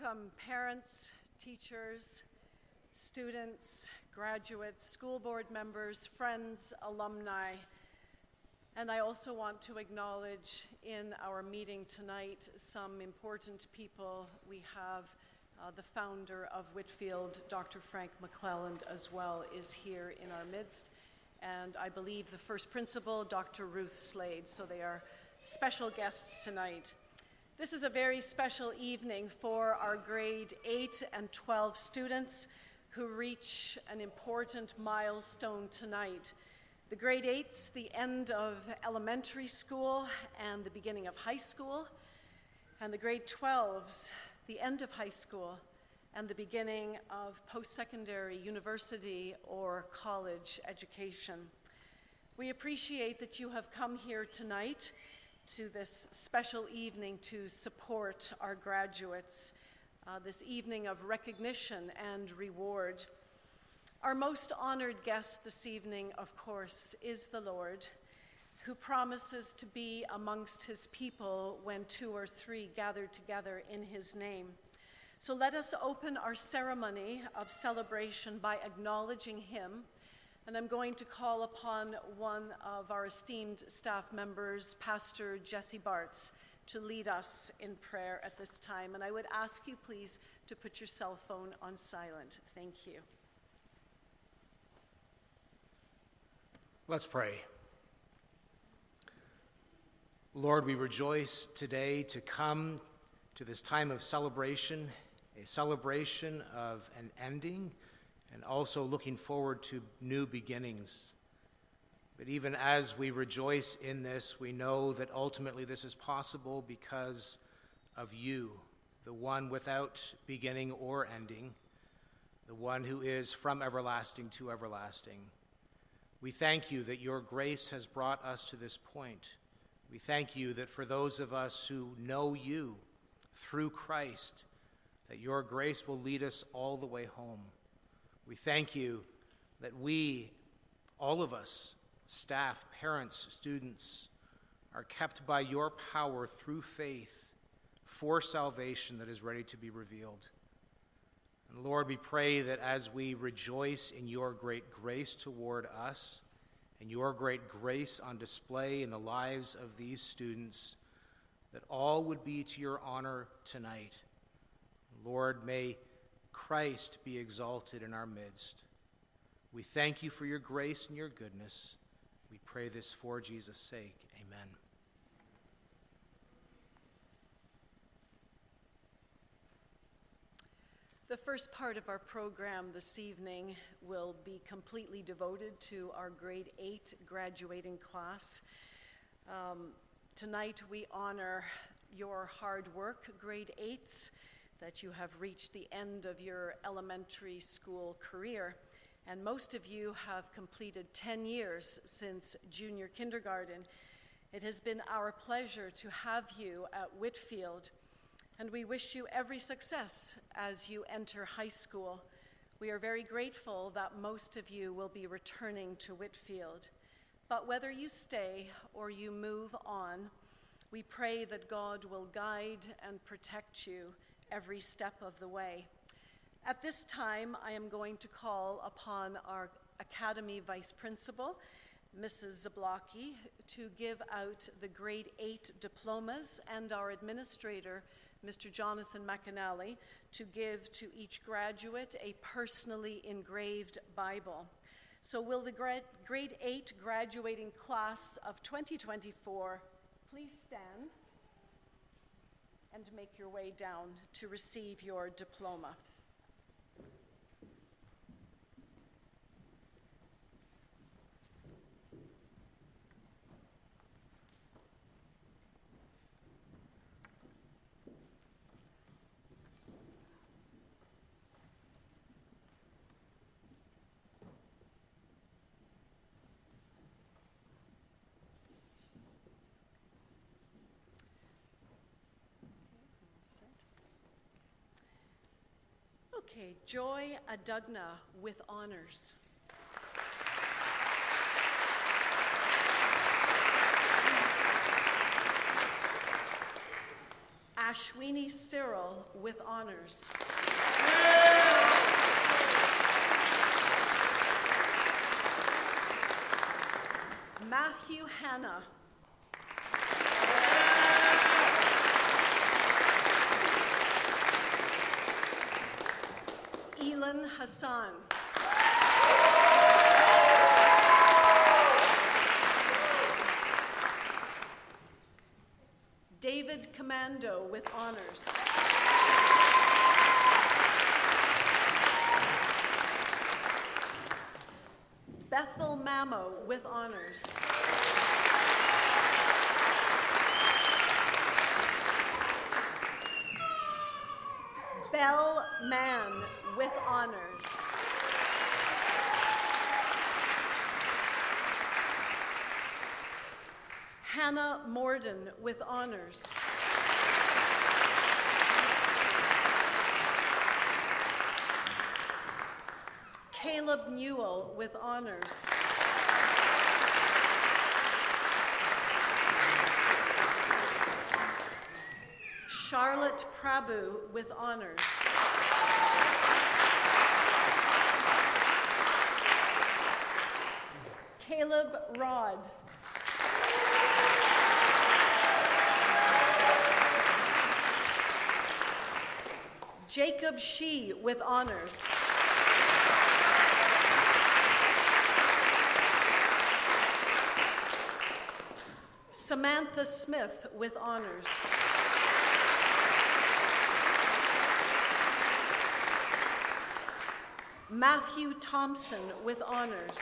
Welcome, parents, teachers, students, graduates, school board members, friends, alumni. And I also want to acknowledge in our meeting tonight some important people. We have the founder of Whitfield, Dr. Frank McClelland, as well, is here in our midst. And I believe the first principal, Dr. Ruth Slade. So they are special guests tonight. This is a very special evening for our grade 8 and 12 students who reach an important milestone tonight. The grade 8s, the end of elementary school and the beginning of high school, and the grade 12s, the end of high school and the beginning of post-secondary, university, or college education. We appreciate that you have come here tonight to this special evening to support our graduates, this evening of recognition and reward. Our most honored guest this evening, of course, is the Lord, who promises to be amongst his people when 2 or 3 gather together in his name. So let us open our ceremony of celebration by acknowledging him. And I'm going to call upon one of our esteemed staff members, Pastor Jesse Bartz, to lead us in prayer at this time. And I would ask you, please, to put your cell phone on silent. Thank you. Let's pray. Lord, we rejoice today to come to this time of celebration, a celebration of an ending, and also looking forward to new beginnings. But even as we rejoice in this, we know that ultimately this is possible because of you, the one without beginning or ending, the one who is from everlasting to everlasting. We thank you that your grace has brought us to this point. We thank you that for those of us who know you through Christ, that your grace will lead us all the way home. We thank you that we, all of us, staff, parents, students, are kept by your power through faith for salvation that is ready to be revealed. And Lord, we pray that as we rejoice in your great grace toward us and your great grace on display in the lives of these students, that all would be to your honor tonight. Lord, may Christ be exalted in our midst. We thank you for your grace and your goodness. We pray this for Jesus' sake. Amen. The first part of our program this evening will be completely devoted to our grade 8 graduating class. Tonight we honor your hard work, grade 8s, that you have reached the end of your elementary school career. And most of you have completed 10 years since junior kindergarten. It has been our pleasure to have you at Whitfield, and we wish you every success as you enter high school. We are very grateful that most of you will be returning to Whitfield. But whether you stay or you move on, we pray that God will guide and protect you every step of the way. At this time, I am going to call upon our Academy Vice Principal, Mrs. Zablocki, to give out the grade 8 diplomas, and our administrator, Mr. Jonathan McAnally, to give to each graduate a personally engraved Bible. So will the grade 8 graduating class of 2024 please stand and make your way down to receive your diploma. Okay, Joy Adugna with honors. Ashwini Cyril with honors. Matthew Hanna. Elin Hassan. David Commando with honors. Bethel Mamo with honors. Belle Mann with honors. Hannah Morden with honors. Caleb Newell with honors. Charlotte Prabhu with honors. Caleb Rod. Jacob Shee with honors. Samantha Smith with honors. Matthew Thompson with honors.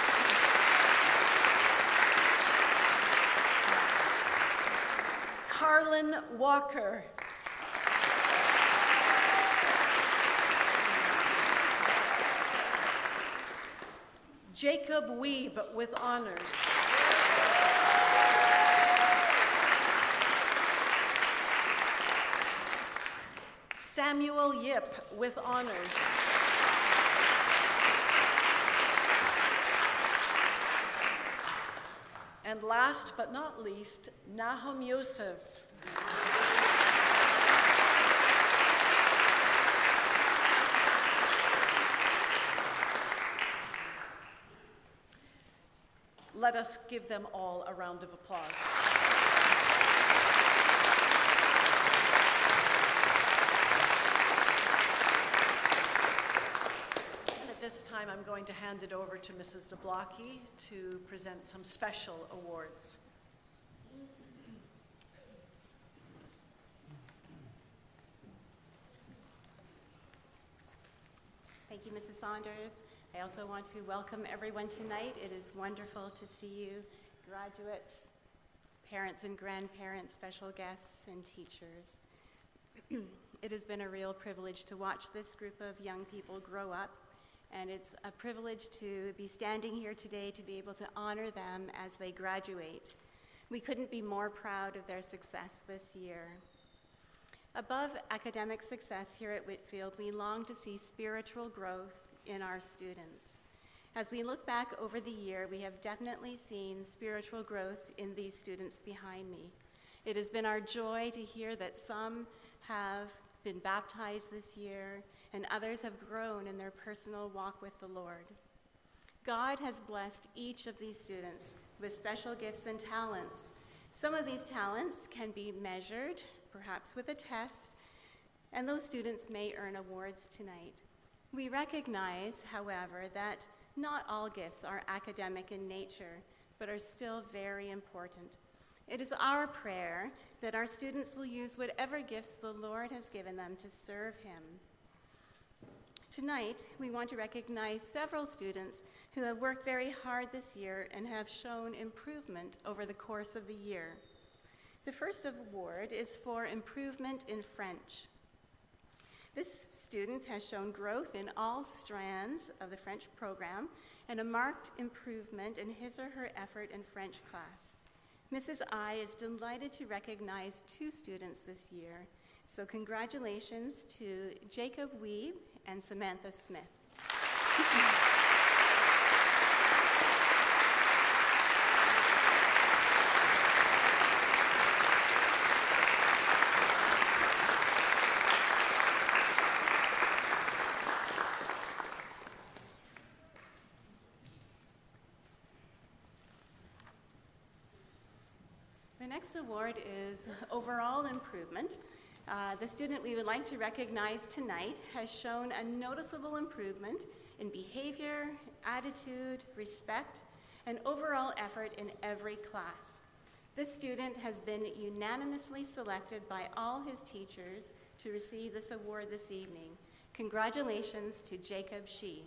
Carlin Walker. Jacob Weeb with honors. Samuel Yip with honors. And last but not least, Nahum Yosef. Let us give them all a round of applause. At this time, I'm going to hand it over to Mrs. Zablocki to present some special awards. Thank you, Mrs. Saunders. I also want to welcome everyone tonight. It is wonderful to see you, graduates, parents and grandparents, special guests, and teachers. It has been a real privilege to watch this group of young people grow up, and it's a privilege to be standing here today to be able to honor them as they graduate. We couldn't be more proud of their success this year. Above academic success here at Whitfield, we long to see spiritual growth in our students. As we look back over the year, we have definitely seen spiritual growth in these students behind me. It has been our joy to hear that some have been baptized this year and others have grown in their personal walk with the Lord. God has blessed each of these students with special gifts and talents. Some of these talents can be measured, perhaps with a test, and those students may earn awards tonight. We recognize, however, that not all gifts are academic in nature, but are still very important. It is our prayer that our students will use whatever gifts the Lord has given them to serve Him. Tonight, we want to recognize several students who have worked very hard this year and have shown improvement over the course of the year. The first award is for improvement in French. This student has shown growth in all strands of the French program and a marked improvement in his or her effort in French class. Mrs. I is delighted to recognize 2 students this year, so congratulations to Jacob Weeb and Samantha Smith. next award is Overall Improvement. The student we would like to recognize tonight has shown a noticeable improvement in behavior, attitude, respect, and overall effort in every class. This student has been unanimously selected by all his teachers to receive this award this evening. Congratulations to Jacob Shee.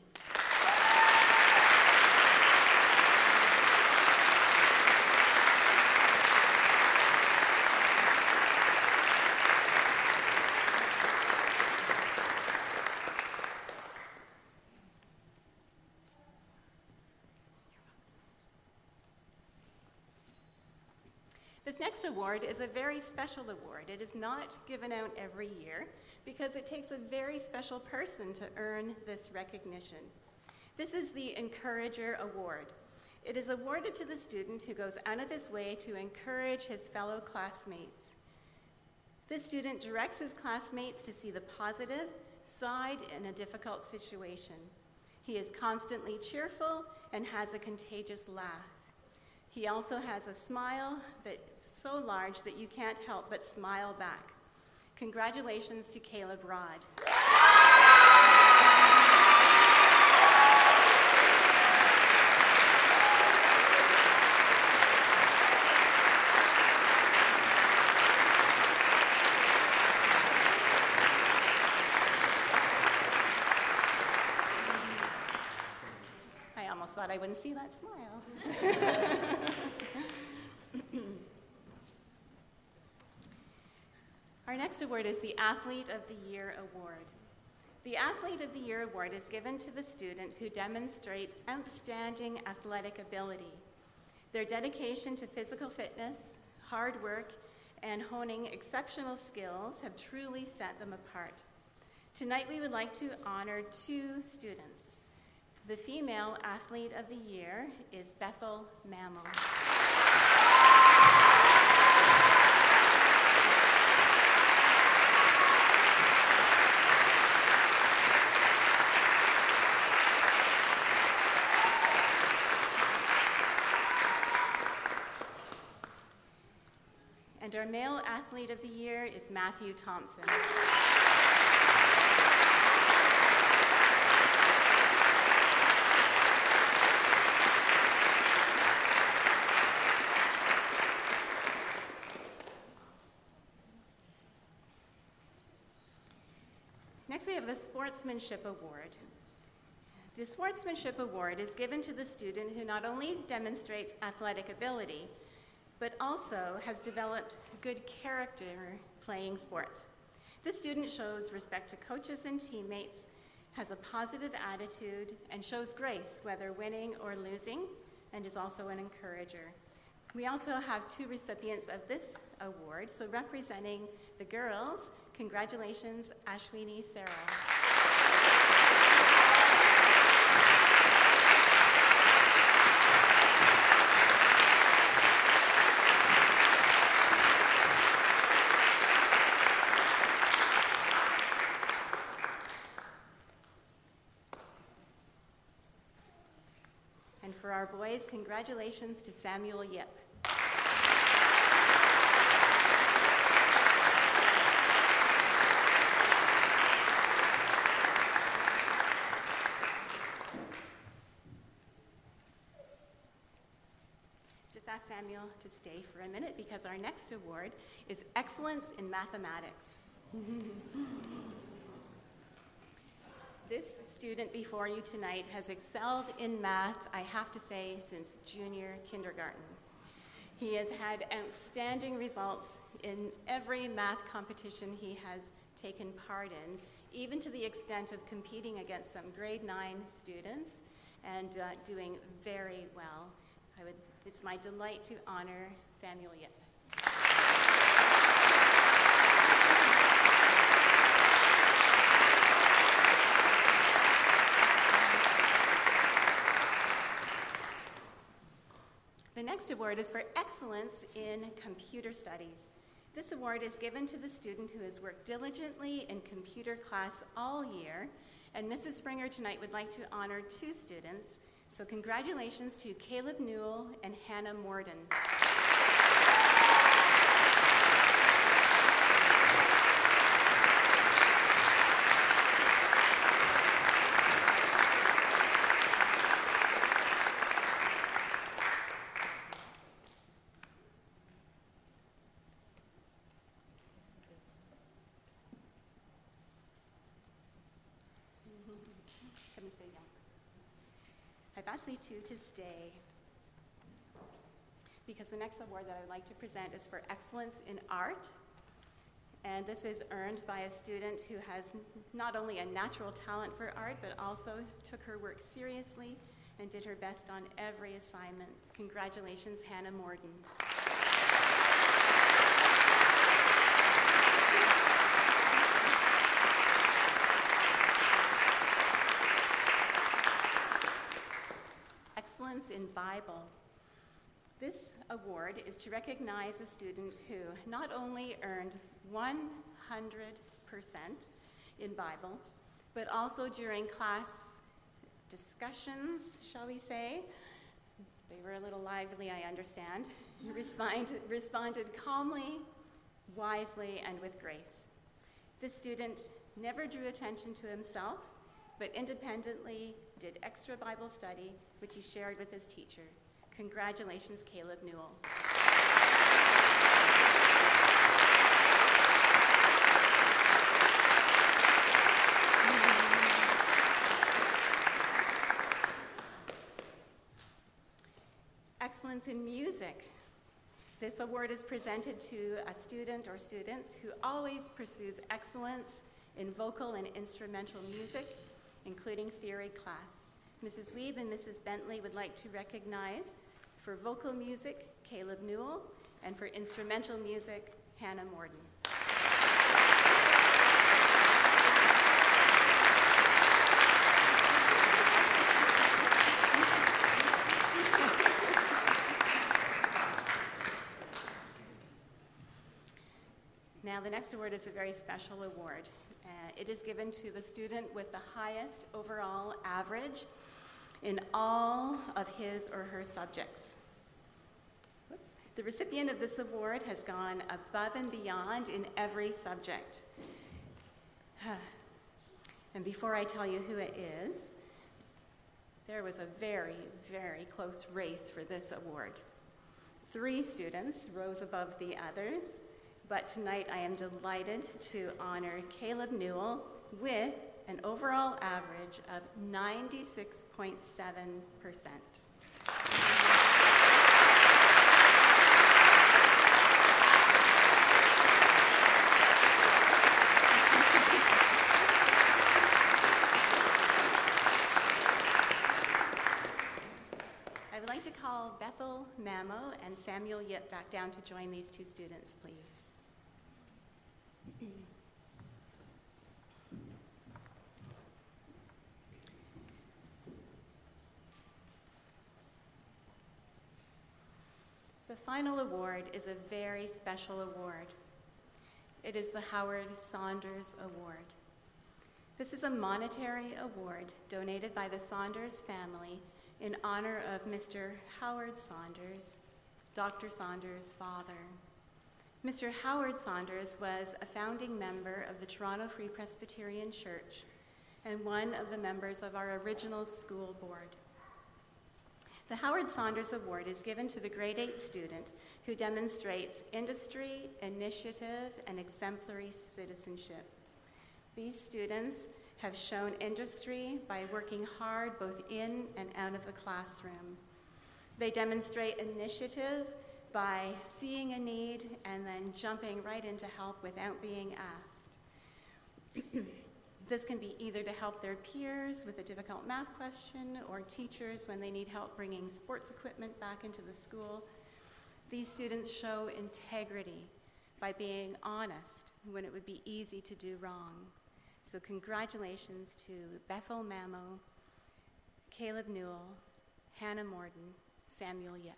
This next award is a very special award. It is not given out every year because it takes a very special person to earn this recognition. This is the Encourager Award. It is awarded to the student who goes out of his way to encourage his fellow classmates. This student directs his classmates to see the positive side in a difficult situation. He is constantly cheerful and has a contagious laugh. He also has a smile that's so large that you can't help but smile back. Congratulations to Caleb Rod. I almost thought I wouldn't see that smile. Our next award is the Athlete of the Year Award. The Athlete of the Year Award is given to the student who demonstrates outstanding athletic ability. Their dedication to physical fitness, hard work, and honing exceptional skills have truly set them apart. Tonight we would like to honor two students. The female Athlete of the Year is Bethel Mammal. And our male Athlete of the Year is Matthew Thompson. Next, we have the Sportsmanship Award. The Sportsmanship Award is given to the student who not only demonstrates athletic ability, but also has developed good character playing sports. This student shows respect to coaches and teammates, has a positive attitude, and shows grace whether winning or losing, and is also an encourager. We also have two recipients of this award, so representing the girls, congratulations, Ashwini Sarah. And for our boys, congratulations to Samuel Yip. Just ask Samuel to stay for a minute because our next award is Excellence in Mathematics. This student before you tonight has excelled in math, I have to say, since junior kindergarten. He has had outstanding results in every math competition he has taken part in, even to the extent of competing against some grade 9 students and doing very well. It's my delight to honor Samuel Yip. The next award is for excellence in computer studies. This award is given to the student who has worked diligently in computer class all year, and Mrs. Springer tonight would like to honor two students. So congratulations to Caleb Newell and Hannah Morden. lastly, too, to stay. Because the next award that I would like to present is for excellence in art. And this is earned by a student who has not only a natural talent for art, but also took her work seriously and did her best on every assignment. Congratulations, Hannah Morden. Excellence in Bible. This award is to recognize a student who not only earned 100% in Bible, but also during class discussions, shall we say, they were a little lively, I understand, responded calmly, wisely, and with grace. This student never drew attention to himself, but independently did extra Bible study, which he shared with his teacher. Congratulations, Caleb Newell. Excellence in music. This award is presented to a student or students who always pursues excellence in vocal and instrumental music, including theory class. Mrs. Weeb and Mrs. Bentley would like to recognize for vocal music, Caleb Newell, and for instrumental music, Hannah Morden. Now, the next award is a very special award. It is given to the student with the highest overall average in all of his or her subjects. Whoops. The recipient of this award has gone above and beyond in every subject. And before I tell you who it is, there was a very, very close race for this award. 3 students rose above the others, but tonight I am delighted to honor Caleb Newell with an overall average of 96.7%. I would like to call Bethel Mamo and Samuel Yip back down to join these 2 students, please. The final award is a very special award. It is the Howard Saunders Award. This is a monetary award donated by the Saunders family in honor of Mr. Howard Saunders, Dr. Saunders' father. Mr. Howard Saunders was a founding member of the Toronto Free Presbyterian Church and one of the members of our original school board. The Howard Saunders Award is given to the grade 8 student who demonstrates industry, initiative, and exemplary citizenship. These students have shown industry by working hard both in and out of the classroom. They demonstrate initiative by seeing a need and then jumping right in to help without being asked. This can be either to help their peers with a difficult math question or teachers when they need help bringing sports equipment back into the school. These students show integrity by being honest when it would be easy to do wrong. So congratulations to Bethel Mamo, Caleb Newell, Hannah Morden, Samuel Yip.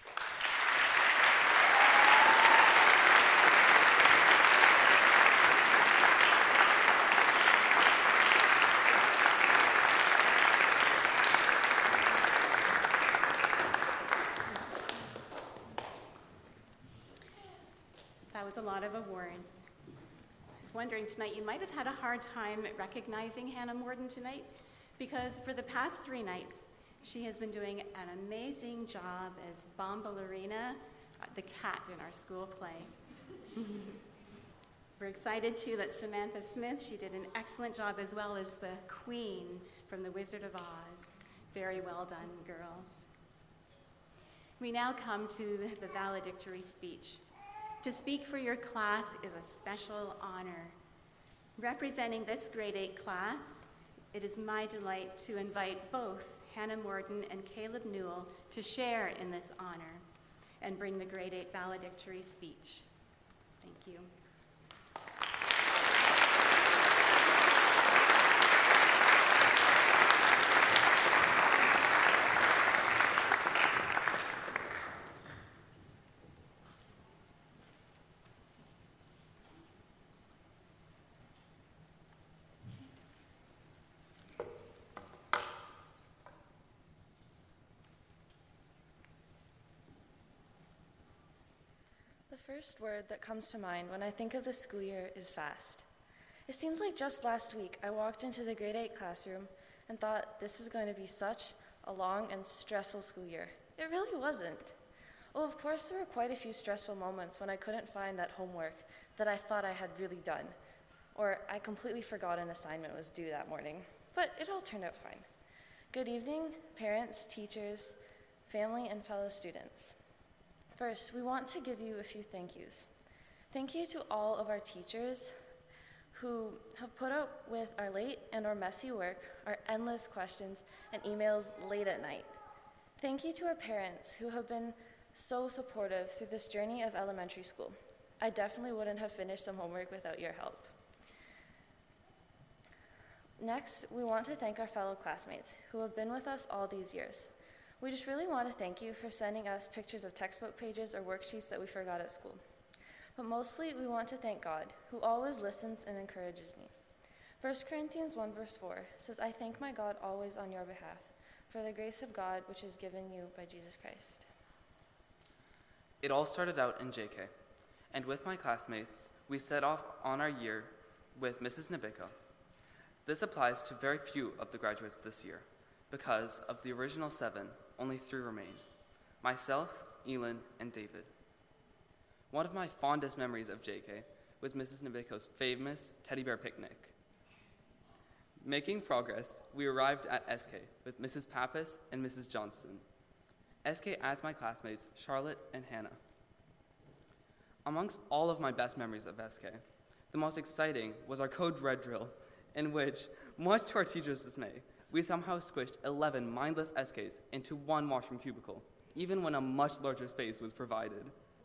That was a lot of awards. I was wondering tonight, you might have had a hard time recognizing Hannah Morden tonight because for the past 3 nights, she has been doing an amazing job as Bombalurina, the cat in our school play. We're excited too that Samantha Smith, she did an excellent job as well as the Queen from The Wizard of Oz. Very well done, girls. We now come to the valedictory speech. To speak for your class is a special honor. Representing this grade 8 class, it is my delight to invite both Hannah Morton and Caleb Newell to share in this honor and bring the grade 8 valedictory speech. Thank you. The first word that comes to mind when I think of the school year is fast. It seems like just last week I walked into the grade 8 classroom and thought this is going to be such a long and stressful school year. It really wasn't. Oh, of course there were quite a few stressful moments when I couldn't find that homework that I thought I had really done, or I completely forgot an assignment was due that morning, but it all turned out fine. Good evening, parents, teachers, family, and fellow students. First, we want to give you a few thank yous. Thank you to all of our teachers who have put up with our late and our messy work, our endless questions, and emails late at night. Thank you to our parents who have been so supportive through this journey of elementary school. I definitely wouldn't have finished some homework without your help. Next, we want to thank our fellow classmates who have been with us all these years. We just really want to thank you for sending us pictures of textbook pages or worksheets that we forgot at school. But mostly, we want to thank God, who always listens and encourages me. 1 Corinthians 1 verse 4 says, I thank my God always on your behalf, for the grace of God which is given you by Jesus Christ. It all started out in JK, and with my classmates, we set off on our year with Mrs. Nabiko. This applies to very few of the graduates this year. Because of the original 7, only 3 remain: myself, Elin, and David. One of my fondest memories of JK was Mrs. Nabiko's famous teddy bear picnic. Making progress, we arrived at SK with Mrs. Pappas and Mrs. Johnston. SK as my classmates, Charlotte and Hannah. Amongst all of my best memories of SK, the most exciting was our Code Red drill, in which, much to our teachers' dismay, we somehow squished 11 mindless SKs into one washroom cubicle, even when a much larger space was provided.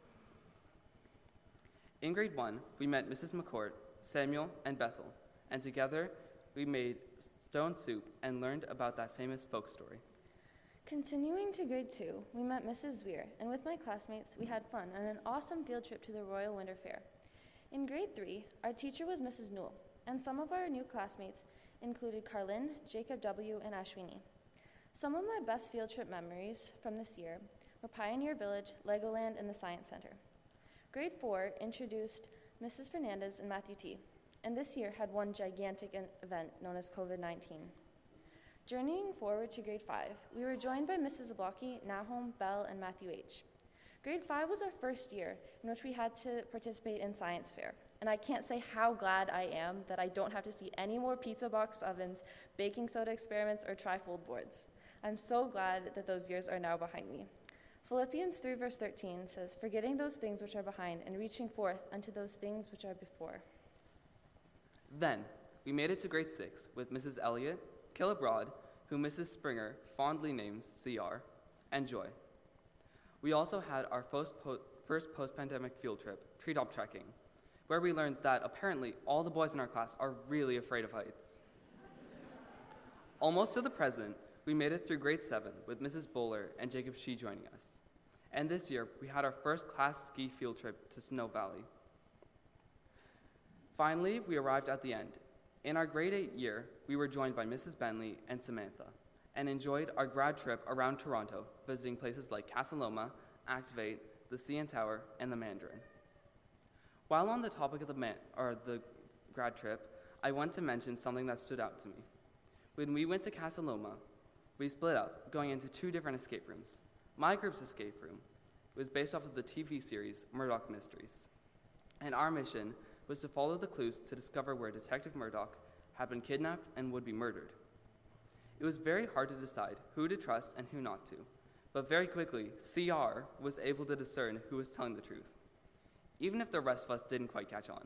In grade 1, we met Mrs. McCourt, Samuel, and Bethel, and together we made stone soup and learned about that famous folk story. Continuing to grade 2, we met Mrs. Zweer, and with my classmates, we had fun on an awesome field trip to the Royal Winter Fair. In grade 3, our teacher was Mrs. Newell, and some of our new classmates included Carlin, Jacob W., and Ashwini. Some of my best field trip memories from this year were Pioneer Village, Legoland, and the Science Center. Grade 4 introduced Mrs. Fernandez and Matthew T., and this year had one gigantic event known as COVID-19. Journeying forward to grade 5, we were joined by Mrs. Zablocki, Nahum, Bell, and Matthew H. Grade 5 was our first year in which we had to participate in science fair. And I can't say how glad I am that I don't have to see any more pizza box ovens, baking soda experiments, or trifold boards. I'm so glad that those years are now behind me. Philippians 3 verse 13 says, forgetting those things which are behind and reaching forth unto those things which are before. Then, we made it to grade 6 with Mrs. Elliott, Caleb Rod, who Mrs. Springer fondly names CR, and Joy. We also had our first post-pandemic field trip, treetop trekking, where we learned that apparently all the boys in our class are really afraid of heights. Almost to the present, we made it through grade 7 with Mrs. Bowler and Jacob Shee joining us. And this year, we had our first class ski field trip to Snow Valley. Finally, we arrived at the end. In our grade 8 year, we were joined by Mrs. Bentley and Samantha, and enjoyed our grad trip around Toronto, visiting places like Casa Loma, Activate, the CN Tower, and the Mandarin. While on the topic of the grad trip, I want to mention something that stood out to me. When we went to Casa Loma, we split up, going into 2 different escape rooms. My group's escape room was based off of the TV series Murdoch Mysteries, and our mission was to follow the clues to discover where Detective Murdoch had been kidnapped and would be murdered. It was very hard to decide who to trust and who not to, but very quickly, CR was able to discern who was telling the truth, even if the rest of us didn't quite catch on.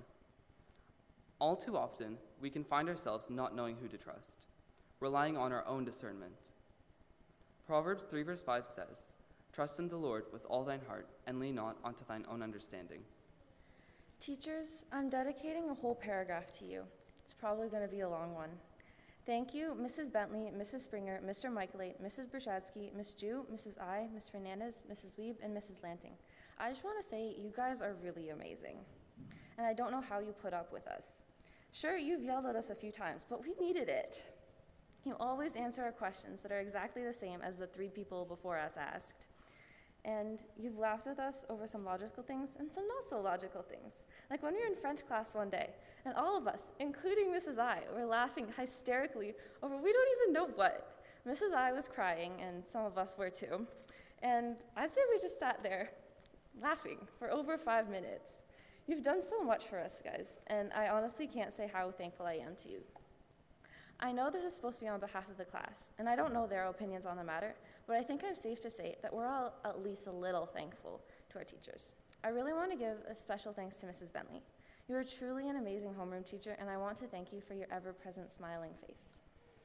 All too often, we can find ourselves not knowing who to trust, relying on our own discernment. Proverbs 3 verse 5 says, "Trust in the Lord with all thine heart, and lean not unto thine own understanding." Teachers, I'm dedicating a whole paragraph to you. It's probably going to be a long one. Thank you, Mrs. Bentley, Mrs. Springer, Mr. Michaelate, Mrs. Brzezinski, Miss Jew, Mrs. I, Miss Fernandez, Mrs. Weeb, and Mrs. Lanting. I just want to say you guys are really amazing, and I don't know how you put up with us. Sure, you've yelled at us a few times, but we needed it. You always answer our questions that are exactly the same as the 3 people before us asked. And you've laughed with us over some logical things and some not so logical things. Like when we were in French class one day, and all of us, including Mrs. I, were laughing hysterically over we don't even know what. Mrs. I was crying, and some of us were too. And I'd say we just sat there laughing for over 5 minutes. You've done so much for us, guys, and I honestly can't say how thankful I am to you. I know this is supposed to be on behalf of the class, and I don't know their opinions on the matter, but I think I'm safe to say that we're all at least a little thankful to our teachers. I really want to give a special thanks to Mrs. Bentley. You are truly an amazing homeroom teacher, and I want to thank you for your ever-present smiling face.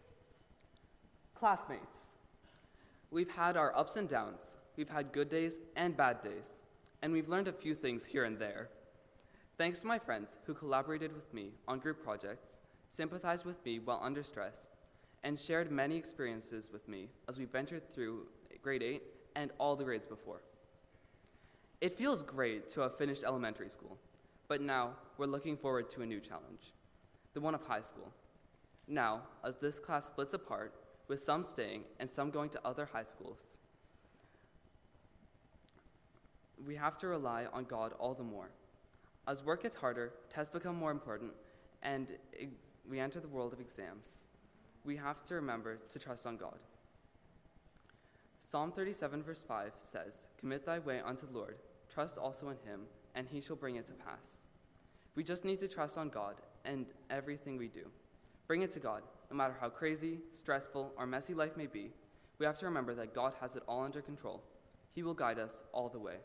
Classmates, we've had our ups and downs. We've had good days and bad days, and we've learned a few things here and there. Thanks to my friends who collaborated with me on group projects, sympathized with me while under stress, and shared many experiences with me as we ventured through grade 8 and all the grades before. It feels great to have finished elementary school, but now we're looking forward to a new challenge, the one of high school. Now, as this class splits apart, with some staying and some going to other high schools, we have to rely on God all the more. As work gets harder, tests become more important, and we enter the world of exams, we have to remember to trust on God. Psalm 37 verse 5 says, "Commit thy way unto the Lord, trust also in him, and he shall bring it to pass." We just need to trust on God and everything we do. Bring it to God. No matter how crazy, stressful, or messy life may be, we have to remember that God has it all under control. He will guide us all the way.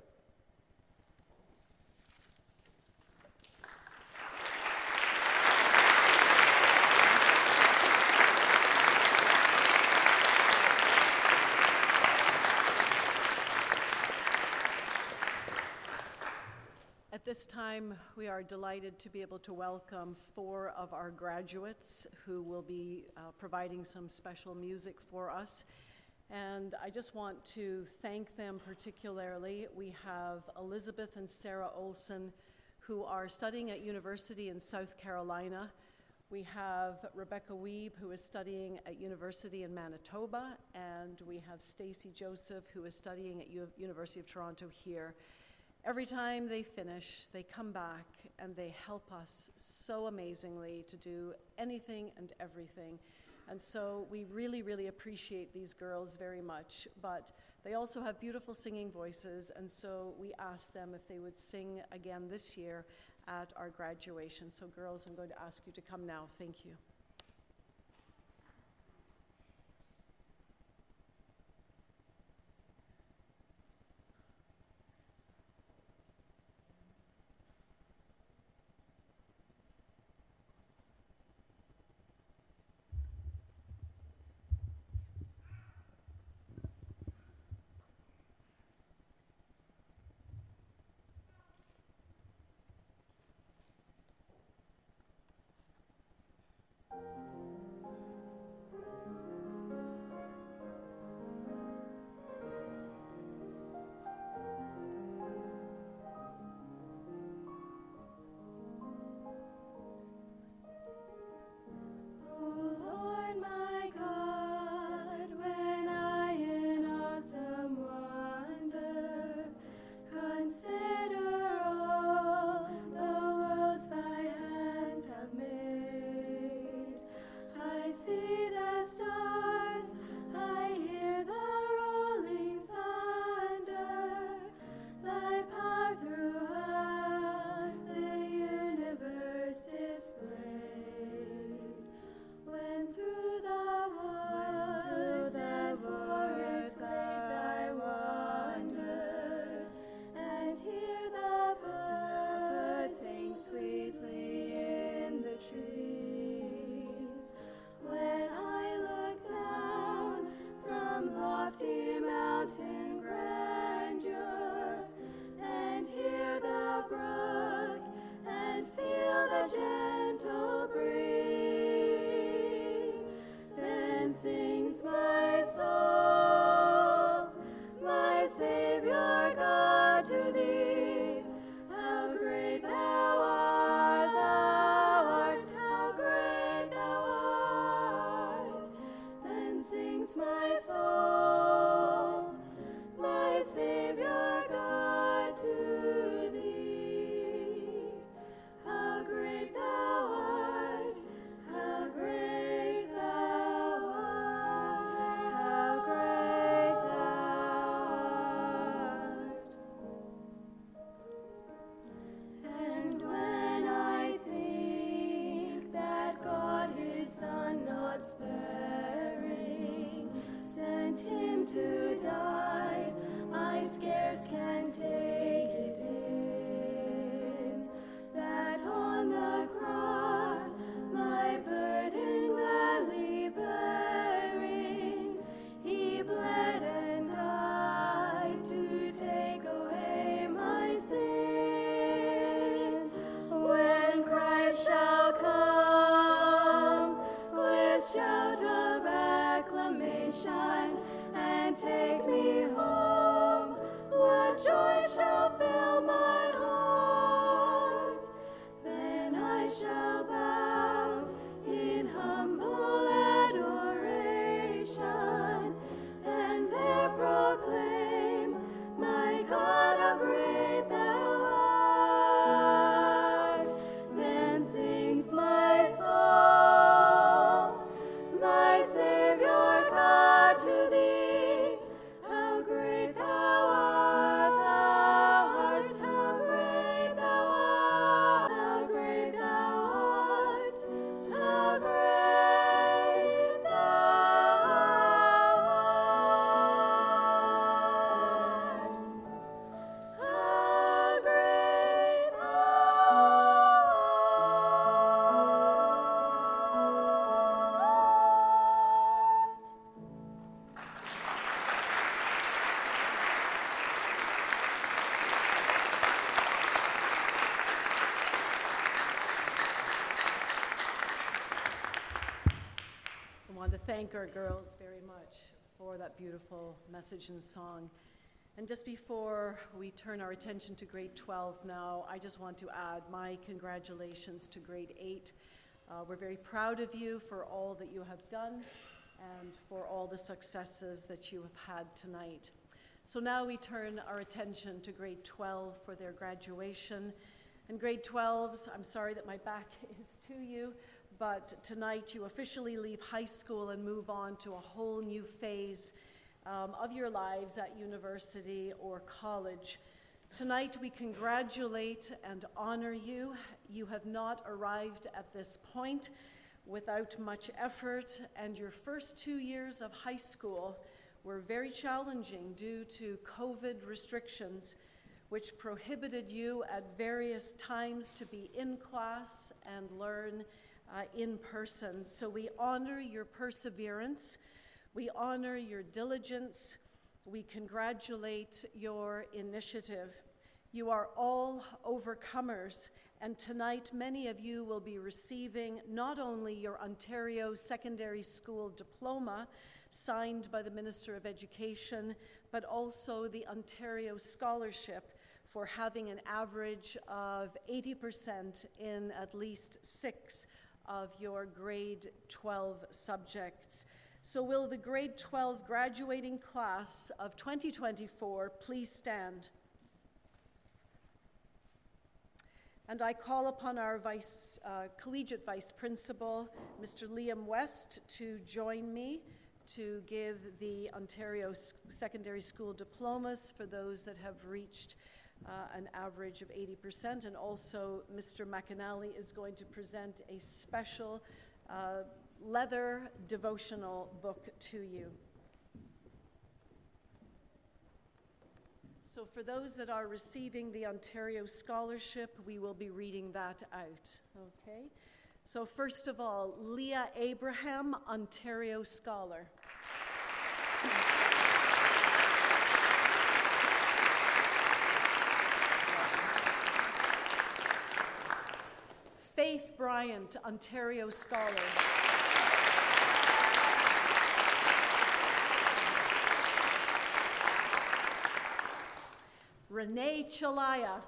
At this time, we are delighted to be able to welcome 4 of our graduates who will be providing some special music for us. And I just want to thank them particularly. We have Elizabeth and Sarah Olson, who are studying at university in South Carolina. We have Rebecca Weeb, who is studying at university in Manitoba, and we have Stacy Joseph, who is studying at University of Toronto here. Every time they finish, they come back and they help us so amazingly to do anything and everything. And so we really, really appreciate these girls very much. But they also have beautiful singing voices, and so we asked them if they would sing again this year at our graduation. So girls, I'm going to ask you to come now. Thank you. just can't take it in, that on the cross my burden gladly bearing, he bled and died to take away my sin. When Christ shall come with shout of acclamation and take me home, what joy shall fill my heart? Then I shall bow in humble adoration and there proclaim, my God, how great thou art. Then sings my soul, my Savior God, to thee, how great thou art, how great thou art, how great thou art, how great thou art, how great thou art. I want to thank our girls very much for that beautiful message and song. And just before we turn our attention to grade 12 now, I just want to add my congratulations to grade 8. We're very proud of you for all that you have done and for all the successes that you have had tonight. So now we turn our attention to grade 12 for their graduation. And grade 12s, I'm sorry that my back is to you, but tonight you officially leave high school and move on to a whole new phase of your lives at university or college. Tonight we congratulate and honor you. You have not arrived at this point without much effort, and your first 2 years of high school were very challenging due to COVID restrictions, which prohibited you at various times to be in class and learn in person. So we honor your perseverance, we honor your diligence, we congratulate your initiative. You are all overcomers, and tonight many of you will be receiving not only your Ontario Secondary School diploma, signed by the Minister of Education, but also the Ontario Scholarship for having an average of 80% in at least 6 of your grade 12 subjects. So will the grade 12 graduating class of 2024 please stand? And I call upon our collegiate vice principal, Mr. Liam West, to join me to give the Ontario Secondary School diplomas for those that have reached an average of 80%. And also Mr. McAnally is going to present a special leather devotional book to you. So for those that are receiving the Ontario Scholarship, we will be reading that out, okay? So first of all, Leah Abraham, Ontario Scholar. Faith Bryant, Ontario Scholar. Renee Chalaya.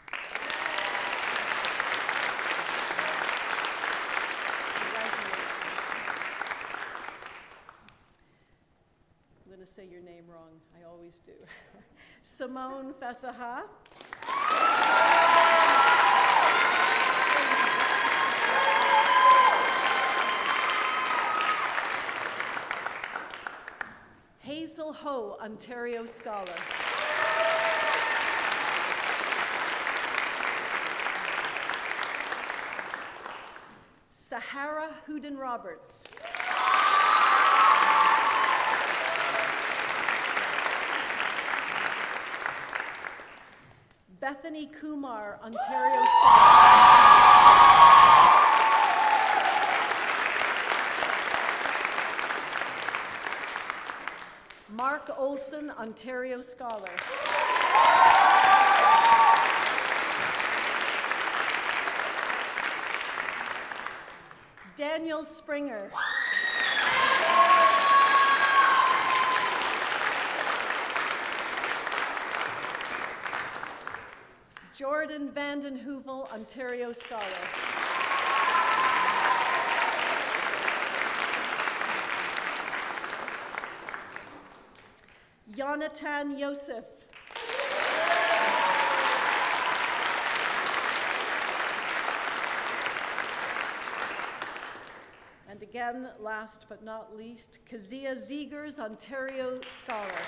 I'm going to say your name wrong. I always do. Simone Fesaha. Hazel Ho, Ontario Scholar. Sahara Houdin Roberts. Bethany Kumar, Ontario Scholar. Mark Olson, Ontario Scholar. Daniel Springer. Jordan Vanden Heuvel, Ontario Scholar. Jonathan Yosef. And again, last but not least, Kezia Zegers, Ontario Scholar.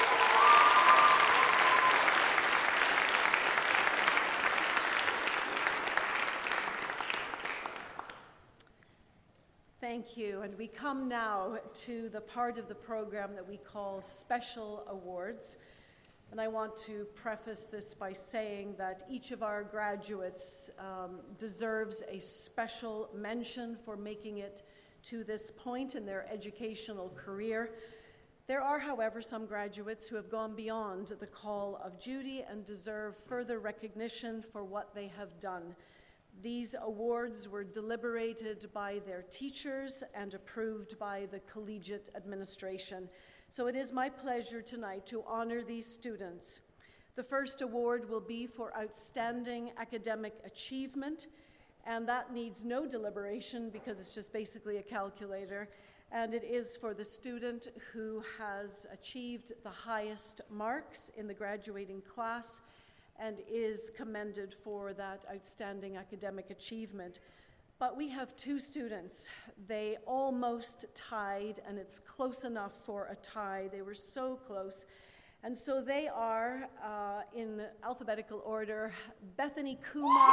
Thank you, and we come now to the part of the program that we call Special Awards. And I want to preface this by saying that each of our graduates deserves a special mention for making it to this point in their educational career. There are, however, some graduates who have gone beyond the call of duty and deserve further recognition for what they have done. These awards were deliberated by their teachers and approved by the collegiate administration. So it is my pleasure tonight to honor these students. The first award will be for outstanding academic achievement, and that needs no deliberation because it's just basically a calculator. And it is for the student who has achieved the highest marks in the graduating class and is commended for that outstanding academic achievement. But we have two students. They almost tied, and it's close enough for a tie. They were so close. And so they are, in alphabetical order, Bethany Kumar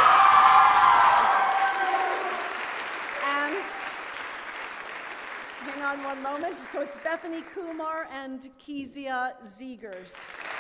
and, hang on one moment, so it's Bethany Kumar and Kezia Zegers.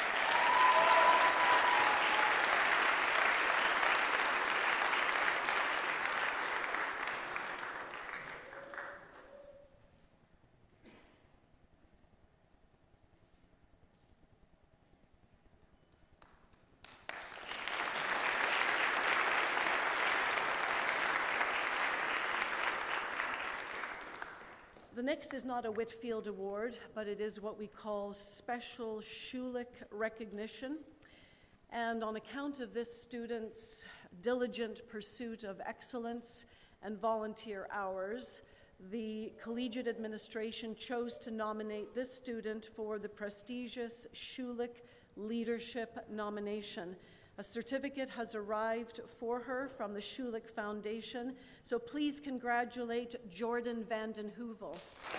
The next is not a Whitfield Award, but it is what we call Special Schulich Recognition. And on account of this student's diligent pursuit of excellence and volunteer hours, the collegiate administration chose to nominate this student for the prestigious Schulich Leadership nomination. A certificate has arrived for her from the Schulich Foundation, so please congratulate Jordan Vanden Heuvel.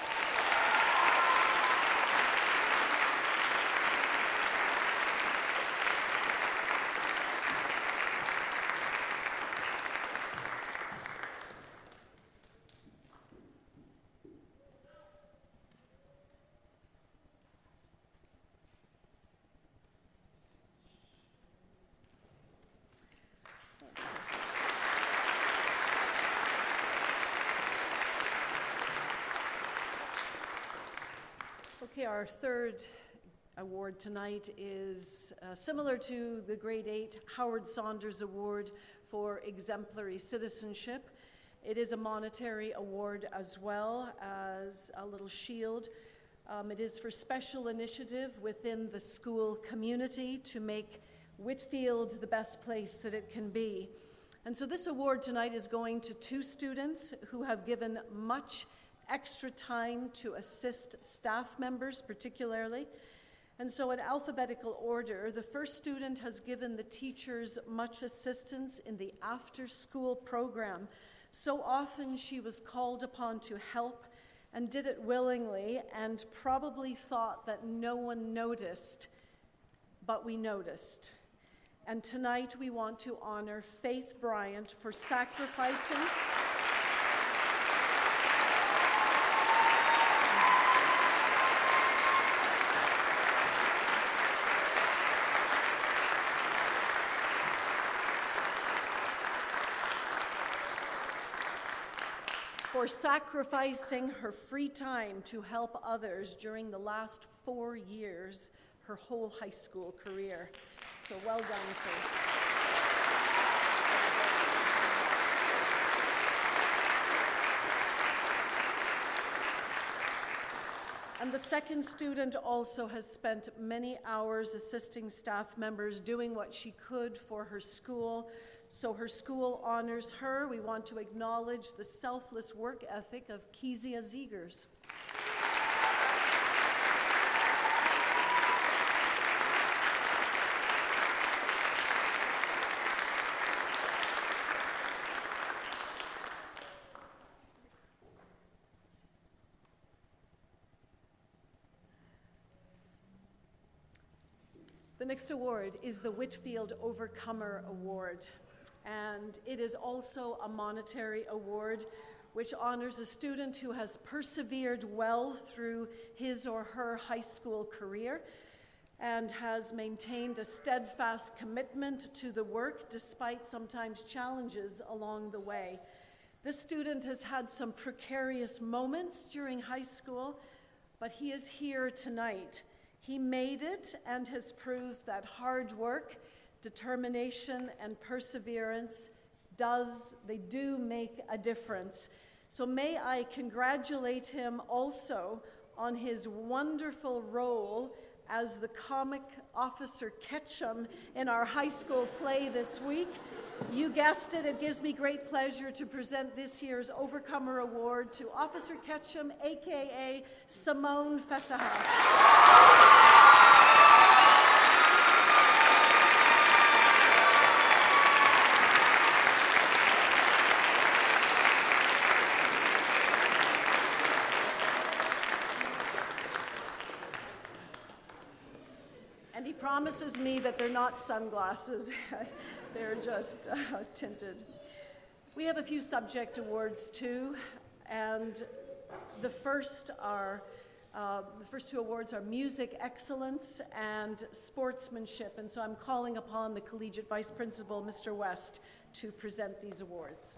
Okay, our third award tonight is similar to the Grade 8 Howard Saunders Award for Exemplary Citizenship. It is a monetary award as well as a little shield. It is for special initiative within the school community to make Whitfield the best place that it can be. And so this award tonight is going to two students who have given much extra time to assist staff members particularly. And so in alphabetical order, the first student has given the teachers much assistance in the after-school program. So often she was called upon to help and did it willingly and probably thought that no one noticed, but we noticed. And tonight we want to honor Faith Bryant for sacrificing for sacrificing her free time to help others during the last 4 years, her whole high school career. So well done, Faith. And the second student also has spent many hours assisting staff members doing what she could for her school. So her school honors her. We want to acknowledge the selfless work ethic of Kezia Ziegers. The next award is the Whitfield Overcomer Award, and it is also a monetary award which honors a student who has persevered well through his or her high school career and has maintained a steadfast commitment to the work despite sometimes challenges along the way. This student has had some precarious moments during high school, but he is here tonight. He made it and has proved that hard work, determination, and perseverance do make a difference. So may I congratulate him also on his wonderful role as the comic Officer Ketchum in our high school play this week. You guessed it, it gives me great pleasure to present this year's Overcomer Award to Officer Ketchum, aka Simone Fessaha. And he promises me that they're not sunglasses. They're just tinted. We have a few subject awards too, and the first two awards are music excellence and sportsmanship, and so I'm calling upon the collegiate vice principal, Mr. West, to present these awards.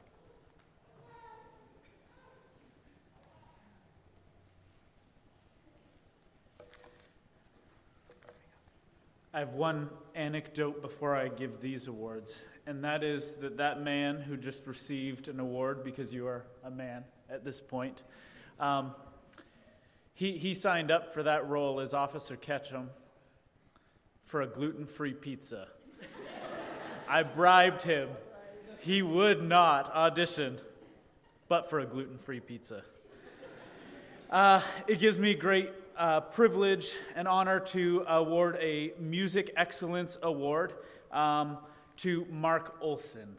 I have one anecdote before I give these awards, and that is that man who just received an award, because you are a man at this point, he signed up for that role as Officer Ketchum for a gluten-free pizza. I bribed him. He would not audition, but for a gluten-free pizza. It gives me great privilege and honor to award a Music Excellence Award to Mark Olson.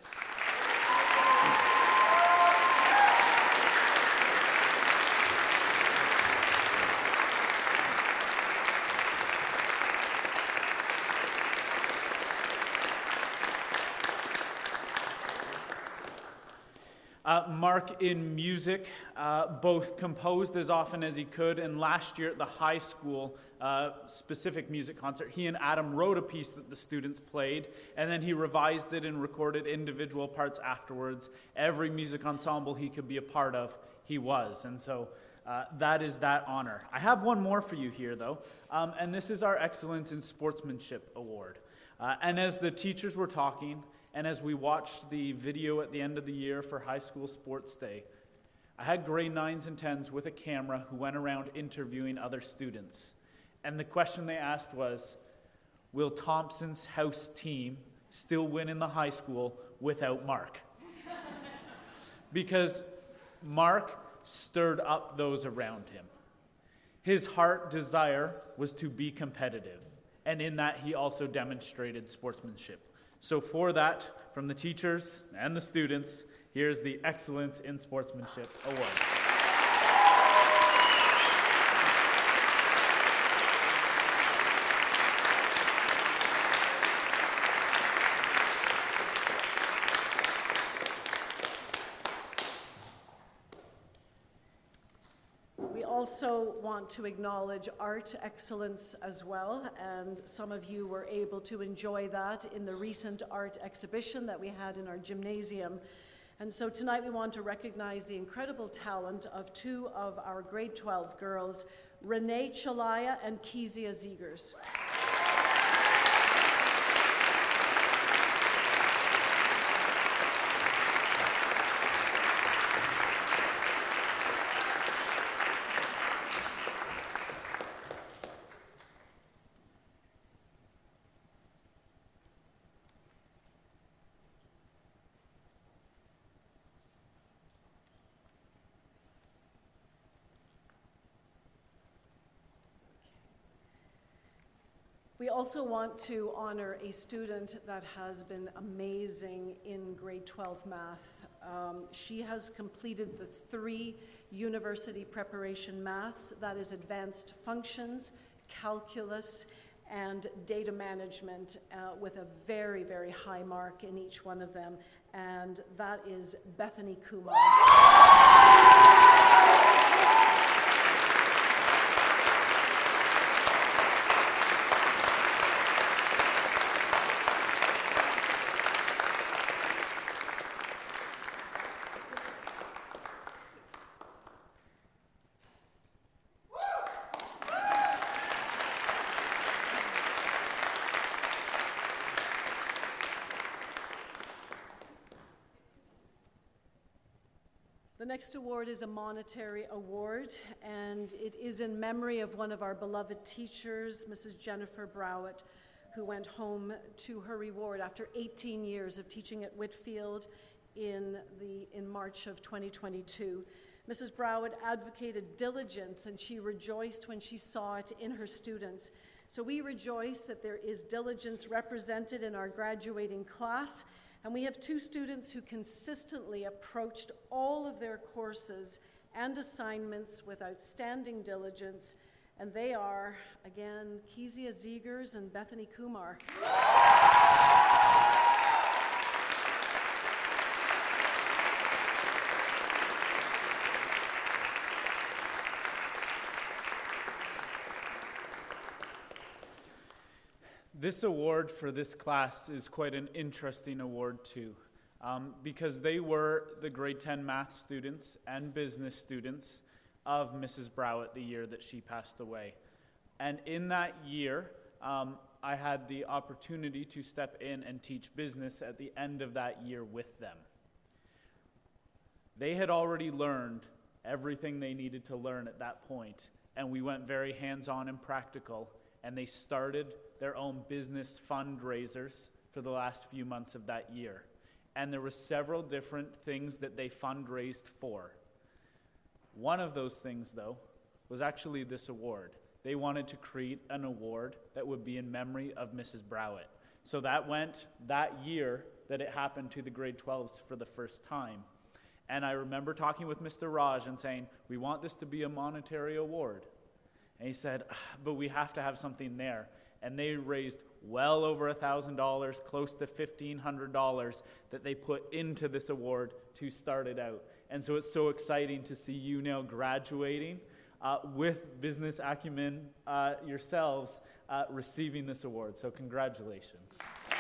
Mark in music both composed as often as he could, and last year at the high school specific music concert, he and Adam wrote a piece that the students played, and then he revised it and recorded individual parts afterwards. Every music ensemble he could be a part of, he was, and so that is that honor. I have one more for you here, though, and this is our Excellence in Sportsmanship Award. And as the teachers were talking, and as we watched the video at the end of the year for High School Sports Day, I had grade 9s and 10s with a camera who went around interviewing other students. And the question they asked was, will Thompson's house team still win in the high school without Mark? Because Mark stirred up those around him. His heart desire was to be competitive, and in that he also demonstrated sportsmanship. So for that, from the teachers and the students, here's the Excellence in Sportsmanship Award. We also want to acknowledge art excellence as well, and some of you were able to enjoy that in the recent art exhibition that we had in our gymnasium. And so tonight we want to recognize the incredible talent of two of our grade 12 girls, Renee Chalaya and Kezia Zegers. We also want to honor a student that has been amazing in grade 12 math. She has completed the 3 university preparation maths, that is advanced functions, calculus, and data management, with a very, very high mark in each one of them, and that is Bethany Kumar. The next award is a monetary award, and it is in memory of one of our beloved teachers, Mrs. Jennifer Browett, who went home to her reward after 18 years of teaching at Whitfield in March of 2022. Mrs. Browett advocated diligence, and she rejoiced when she saw it in her students. So we rejoice that there is diligence represented in our graduating class. And we have 2 students who consistently approached all of their courses and assignments with outstanding diligence, and they are, again, Kezia Zegers and Bethany Kumar. This award for this class is quite an interesting award too, because they were the grade 10 math students and business students of Mrs. Browett the year that she passed away. And in that year, I had the opportunity to step in and teach business at the end of that year with them. They had already learned everything they needed to learn at that point, and we went very hands-on and practical, and they started their own business fundraisers for the last few months of that year. And there were several different things that they fundraised for. One of those things, though, was actually this award. They wanted to create an award that would be in memory of Mrs. Browett. So that went that year that it happened to the grade 12s for the first time. And I remember talking with Mr. Raj and saying, we want this to be a monetary award. And he said, but we have to have something there. And they raised well over $1,000, close to $1,500 that they put into this award to start it out. And so it's so exciting to see you now graduating with business acumen yourselves receiving this award. So congratulations.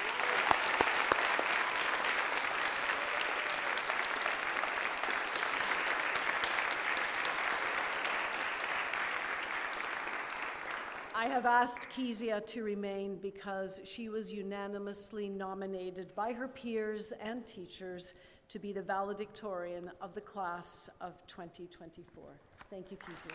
I have asked Kezia to remain because she was unanimously nominated by her peers and teachers to be the valedictorian of the class of 2024. Thank you, Kezia.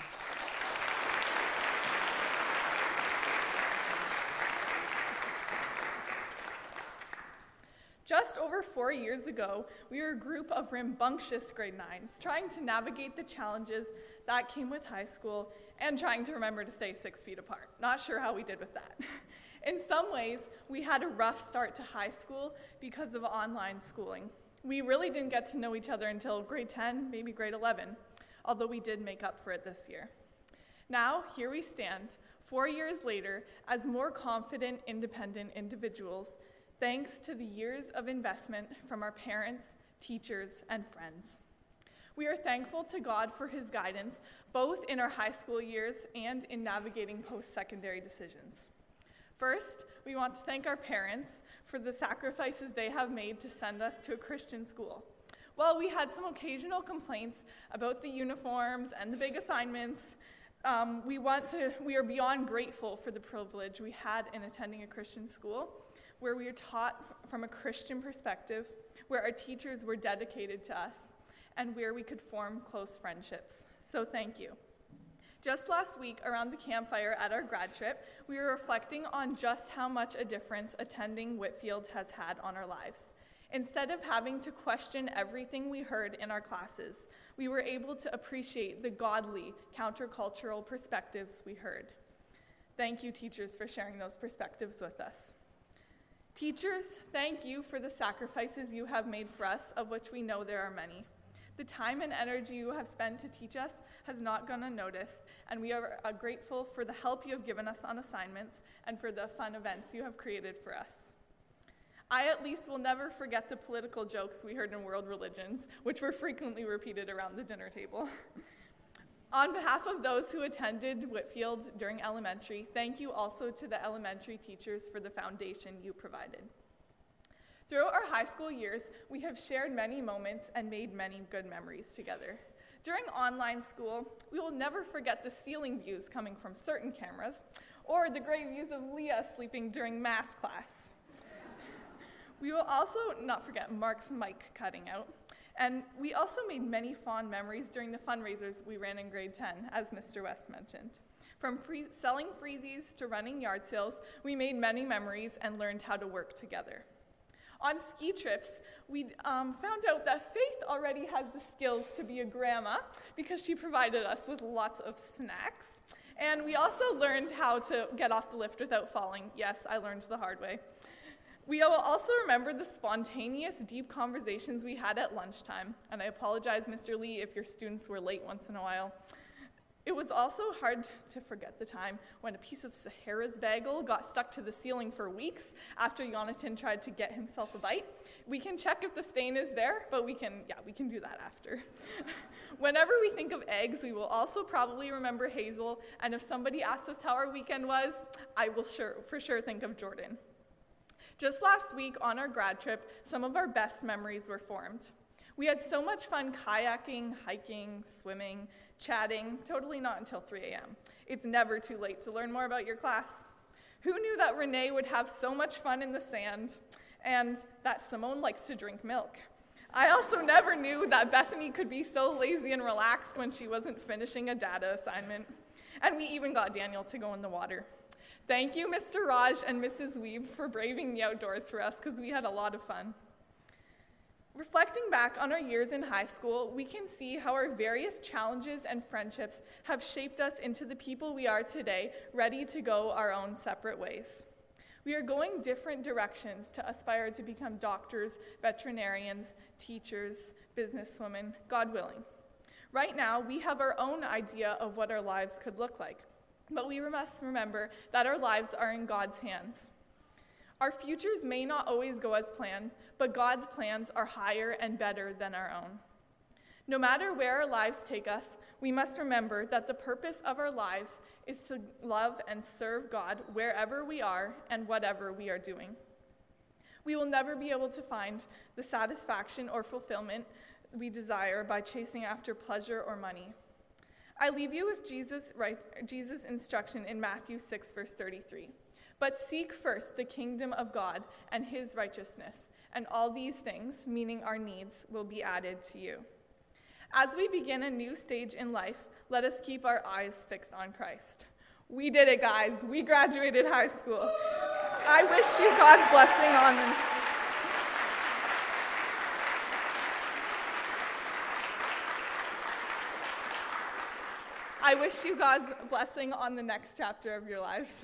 Just over 4 years ago, we were a group of rambunctious grade 9s trying to navigate the challenges that came with high school and trying to remember to stay 6 feet apart. Not sure how we did with that. In some ways, we had a rough start to high school because of online schooling. We really didn't get to know each other until grade 10, maybe grade 11, although we did make up for it this year. Now, here we stand, 4 years later, as more confident, independent individuals, thanks to the years of investment from our parents, teachers, and friends. We are thankful to God for his guidance, both in our high school years and in navigating post-secondary decisions. First, we want to thank our parents for the sacrifices they have made to send us to a Christian school. While we had some occasional complaints about the uniforms and the big assignments, we are beyond grateful for the privilege we had in attending a Christian school where we were taught from a Christian perspective, where our teachers were dedicated to us, and where we could form close friendships. So thank you. Just last week, around the campfire at our grad trip, we were reflecting on just how much a difference attending Whitfield has had on our lives. Instead of having to question everything we heard in our classes, we were able to appreciate the godly, countercultural perspectives we heard. Thank you, teachers, for sharing those perspectives with us. Teachers, thank you for the sacrifices you have made for us, of which we know there are many. The time and energy you have spent to teach us has not gone unnoticed, and we are grateful for the help you have given us on assignments and for the fun events you have created for us. I at least will never forget the political jokes we heard in world religions, which were frequently repeated around the dinner table. On behalf of those who attended Whitfield during elementary, thank you also to the elementary teachers for the foundation you provided. Throughout our high school years, we have shared many moments and made many good memories together. During online school, we will never forget the ceiling views coming from certain cameras, or the great views of Leah sleeping during math class. We will also not forget Mark's mic cutting out. And we also made many fond memories during the fundraisers we ran in grade 10, as Mr. West mentioned. From selling freezies to running yard sales, we made many memories and learned how to work together. On ski trips, we found out that Faith already has the skills to be a grandma because she provided us with lots of snacks. And we also learned how to get off the lift without falling. Yes, I learned the hard way. We will also remember the spontaneous, deep conversations we had at lunchtime. And I apologize, Mr. Lee, if your students were late once in a while. It was also hard to forget the time when a piece of Sahara's bagel got stuck to the ceiling for weeks after Jonathan tried to get himself a bite. We can check if the stain is there, but we can do that after. Whenever we think of eggs, we will also probably remember Hazel, and if somebody asks us how our weekend was, I will for sure think of Jordan. Just last week on our grad trip, some of our best memories were formed. We had so much fun kayaking, hiking, swimming, chatting, totally not until 3 a.m. It's never too late to learn more about your class. Who knew that Renee would have so much fun in the sand and that Simone likes to drink milk? I also never knew that Bethany could be so lazy and relaxed when she wasn't finishing a data assignment. And we even got Daniel to go in the water. Thank you, Mr. Raj and Mrs. Weeb, for braving the outdoors for us because we had a lot of fun. Reflecting back on our years in high school, we can see how our various challenges and friendships have shaped us into the people we are today, ready to go our own separate ways. We are going different directions to aspire to become doctors, veterinarians, teachers, businesswomen, God willing. Right now, we have our own idea of what our lives could look like, but we must remember that our lives are in God's hands. Our futures may not always go as planned, but God's plans are higher and better than our own. No matter where our lives take us, we must remember that the purpose of our lives is to love and serve God wherever we are and whatever we are doing. We will never be able to find the satisfaction or fulfillment we desire by chasing after pleasure or money. I leave you with Jesus' instruction in Matthew 6, verse 33. But seek first the kingdom of God and his righteousness, and all these things, meaning our needs, will be added to you. As we begin a new stage in life, let us keep our eyes fixed on Christ. We did it, guys. We graduated high school. I wish you God's blessing on them. I wish you God's blessing on the next chapter of your lives.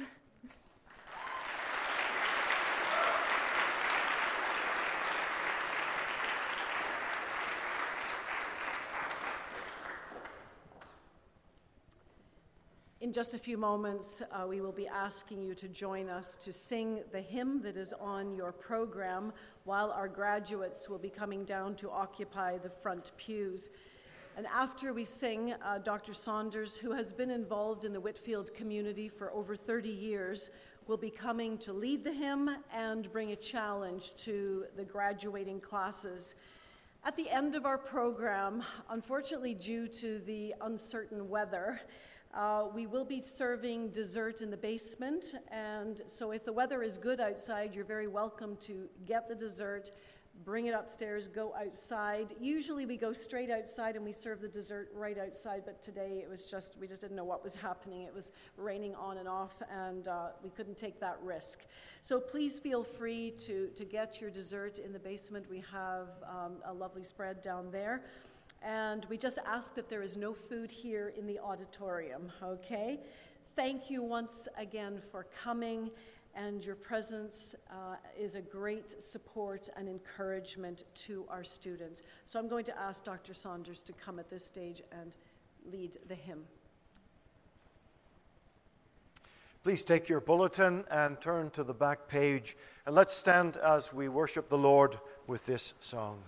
In just a few moments, we will be asking you to join us to sing the hymn that is on your program while our graduates will be coming down to occupy the front pews. And after we sing, Dr. Saunders, who has been involved in the Whitfield community for over 30 years, will be coming to lead the hymn and bring a challenge to the graduating classes. At the end of our program, unfortunately due to the uncertain weather, we will be serving dessert in the basement, and so if the weather is good outside, you're very welcome to get the dessert, bring it upstairs, go outside. Usually we go straight outside and we serve the dessert right outside, but today it was we just didn't know what was happening. It was raining on and off, and we couldn't take that risk. So please feel free to get your dessert in the basement. We have a lovely spread down there. And we just ask that there is no food here in the auditorium, okay? Thank you once again for coming, and your presence is a great support and encouragement to our students. So I'm going to ask Dr. Saunders to come at this stage and lead the hymn. Please take your bulletin and turn to the back page, and let's stand as we worship the Lord with this song.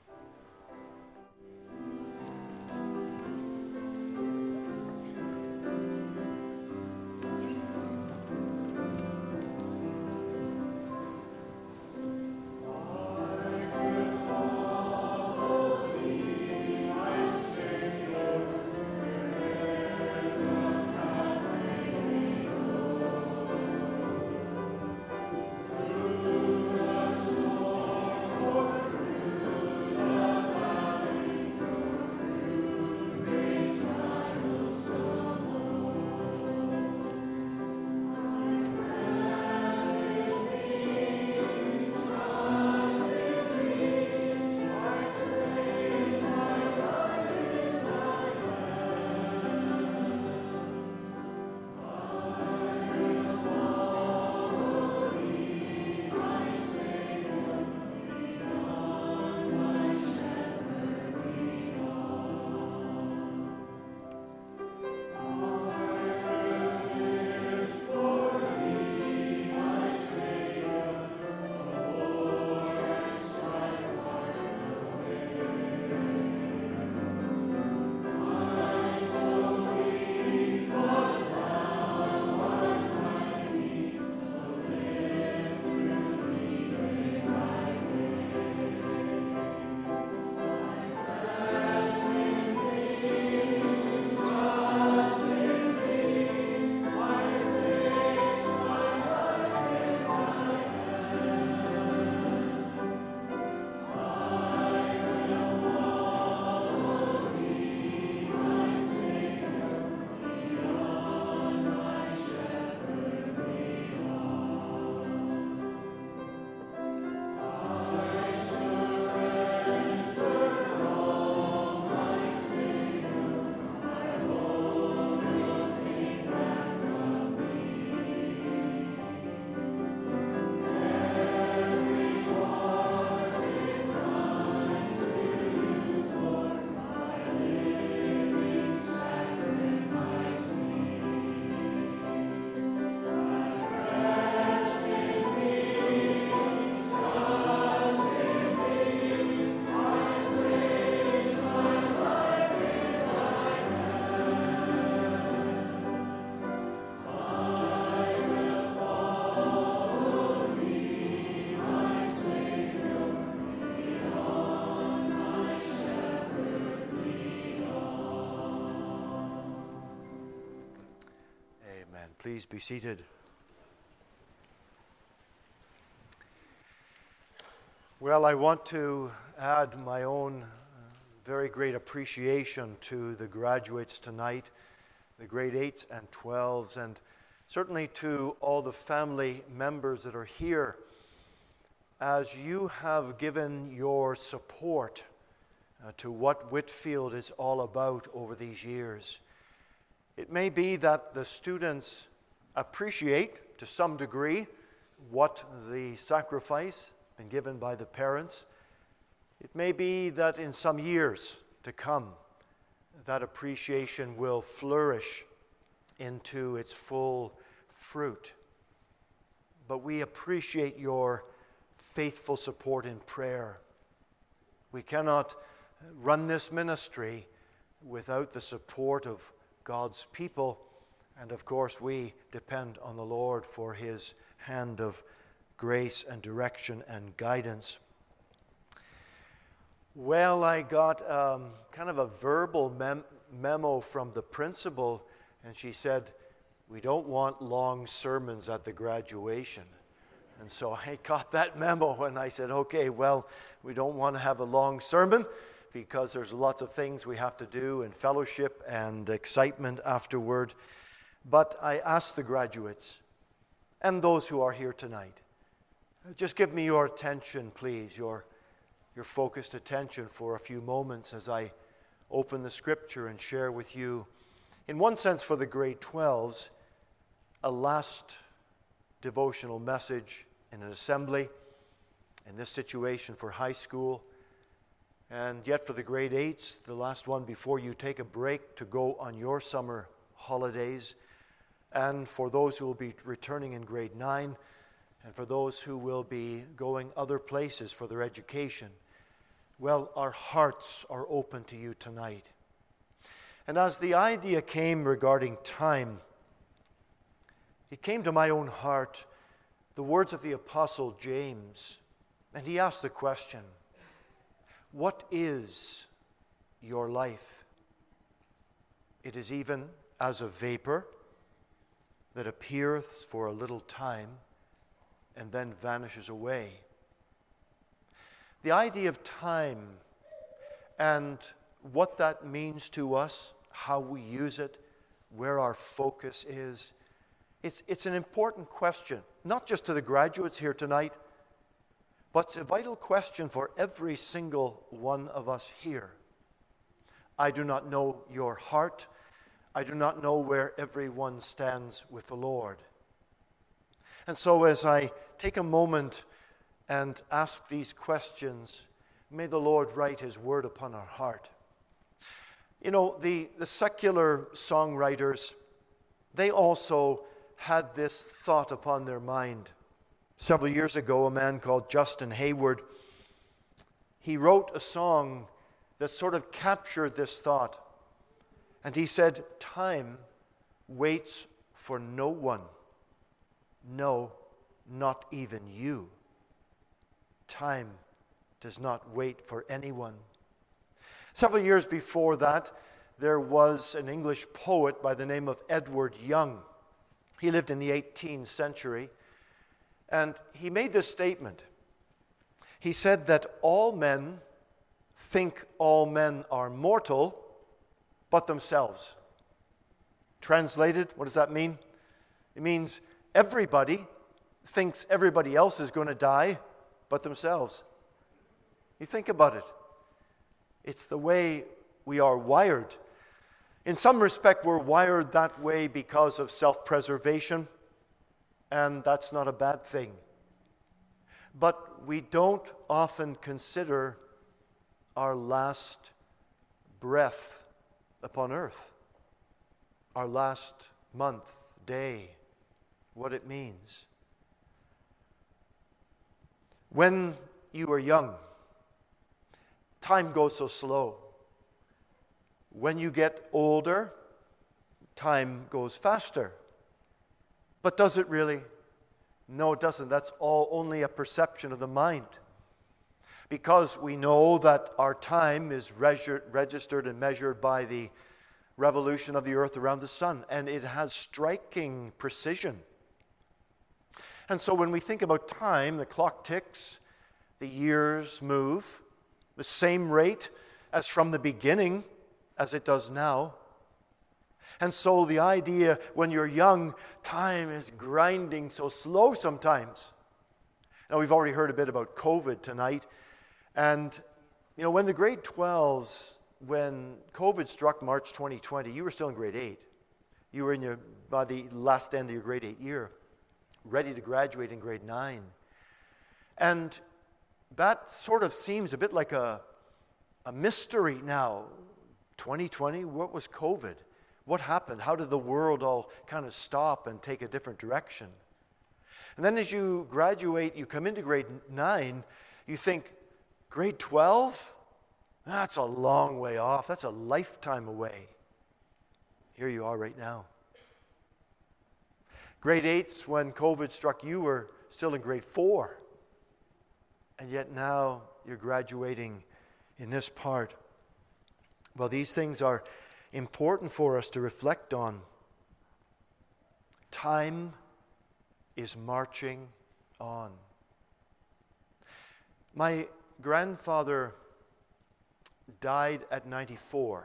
Please be seated. Well, I want to add my own very great appreciation to the graduates tonight, the grade 8s and 12s, and certainly to all the family members that are here, as you have given your support to what Whitfield is all about over these years. It may be that the students appreciate to some degree what the sacrifice been given by the parents. It may be that in some years to come, that appreciation will flourish into its full fruit. But we appreciate your faithful support in prayer. We cannot run this ministry without the support of God's people, and of course we depend on the Lord for His hand of grace and direction and guidance. Well, I got kind of a verbal memo from the principal, and she said, "We don't want long sermons at the graduation." And so I got that memo, and I said, okay, well, we don't want to have a long sermon because there's lots of things we have to do and fellowship and excitement afterward. But I asked the graduates and those who are here tonight, just give me your attention, please, your focused attention for a few moments as I open the scripture and share with you, in one sense for the grade 12s, a last devotional message in an assembly, in this situation for high school, and yet for the grade 8s, the last one before you take a break to go on your summer holidays, and for those who will be returning in grade 9, and for those who will be going other places for their education. Well, our hearts are open to you tonight. And as the idea came regarding time, it came to my own heart the words of the Apostle James, and he asked the question, what is your life? It is even as a vapor that appeareth for a little time and then vanishes away. The idea of time and what that means to us, how we use it, where our focus is, it's an important question, not just to the graduates here tonight, but it's a vital question for every single one of us here. I do not know your heart. I do not know where everyone stands with the Lord. And so as I take a moment and ask these questions, may the Lord write His word upon our heart. You know, the secular songwriters, they also had this thought upon their mind. Several years ago, a man called Justin Hayward, he wrote a song that sort of captured this thought. And he said, time waits for no one. No, not even you. Time does not wait for anyone. Several years before that, there was an English poet by the name of Edward Young. He lived in the 18th century, and he made this statement. He said that all men think all men are mortal, but themselves. Translated, what does that mean? It means everybody thinks everybody else is going to die, but themselves. You think about it. It's the way we are wired. In some respect, we're wired that way because of self-preservation, and that's not a bad thing. But we don't often consider our last breath upon earth, our last month, day, what it means. When you are young, time goes so slow. When you get older, time goes faster. But does it really? No, it doesn't. That's all only a perception of the mind. Because we know that our time is registered and measured by the revolution of the earth around the sun, and it has striking precision. And so when we think about time, the clock ticks, the years move, the same rate as from the beginning as it does now. And so the idea, when you're young, time is grinding so slow sometimes. Now, we've already heard a bit about COVID tonight. And, you know, when the grade 12s, when COVID struck March 2020, you were still in grade 8. You were by the last end of your grade 8 year, ready to graduate in grade 9. And that sort of seems a bit like a mystery now. 2020, what was COVID? What happened? How did the world all kind of stop and take a different direction? And then as you graduate, you come into grade 9, you think, grade 12? That's a long way off. That's a lifetime away. Here you are right now. Grade 8s, when COVID struck, you were still in grade 4. And yet now you're graduating in this part? Well, these things are important for us to reflect on. Time is marching on. My grandfather died at 94.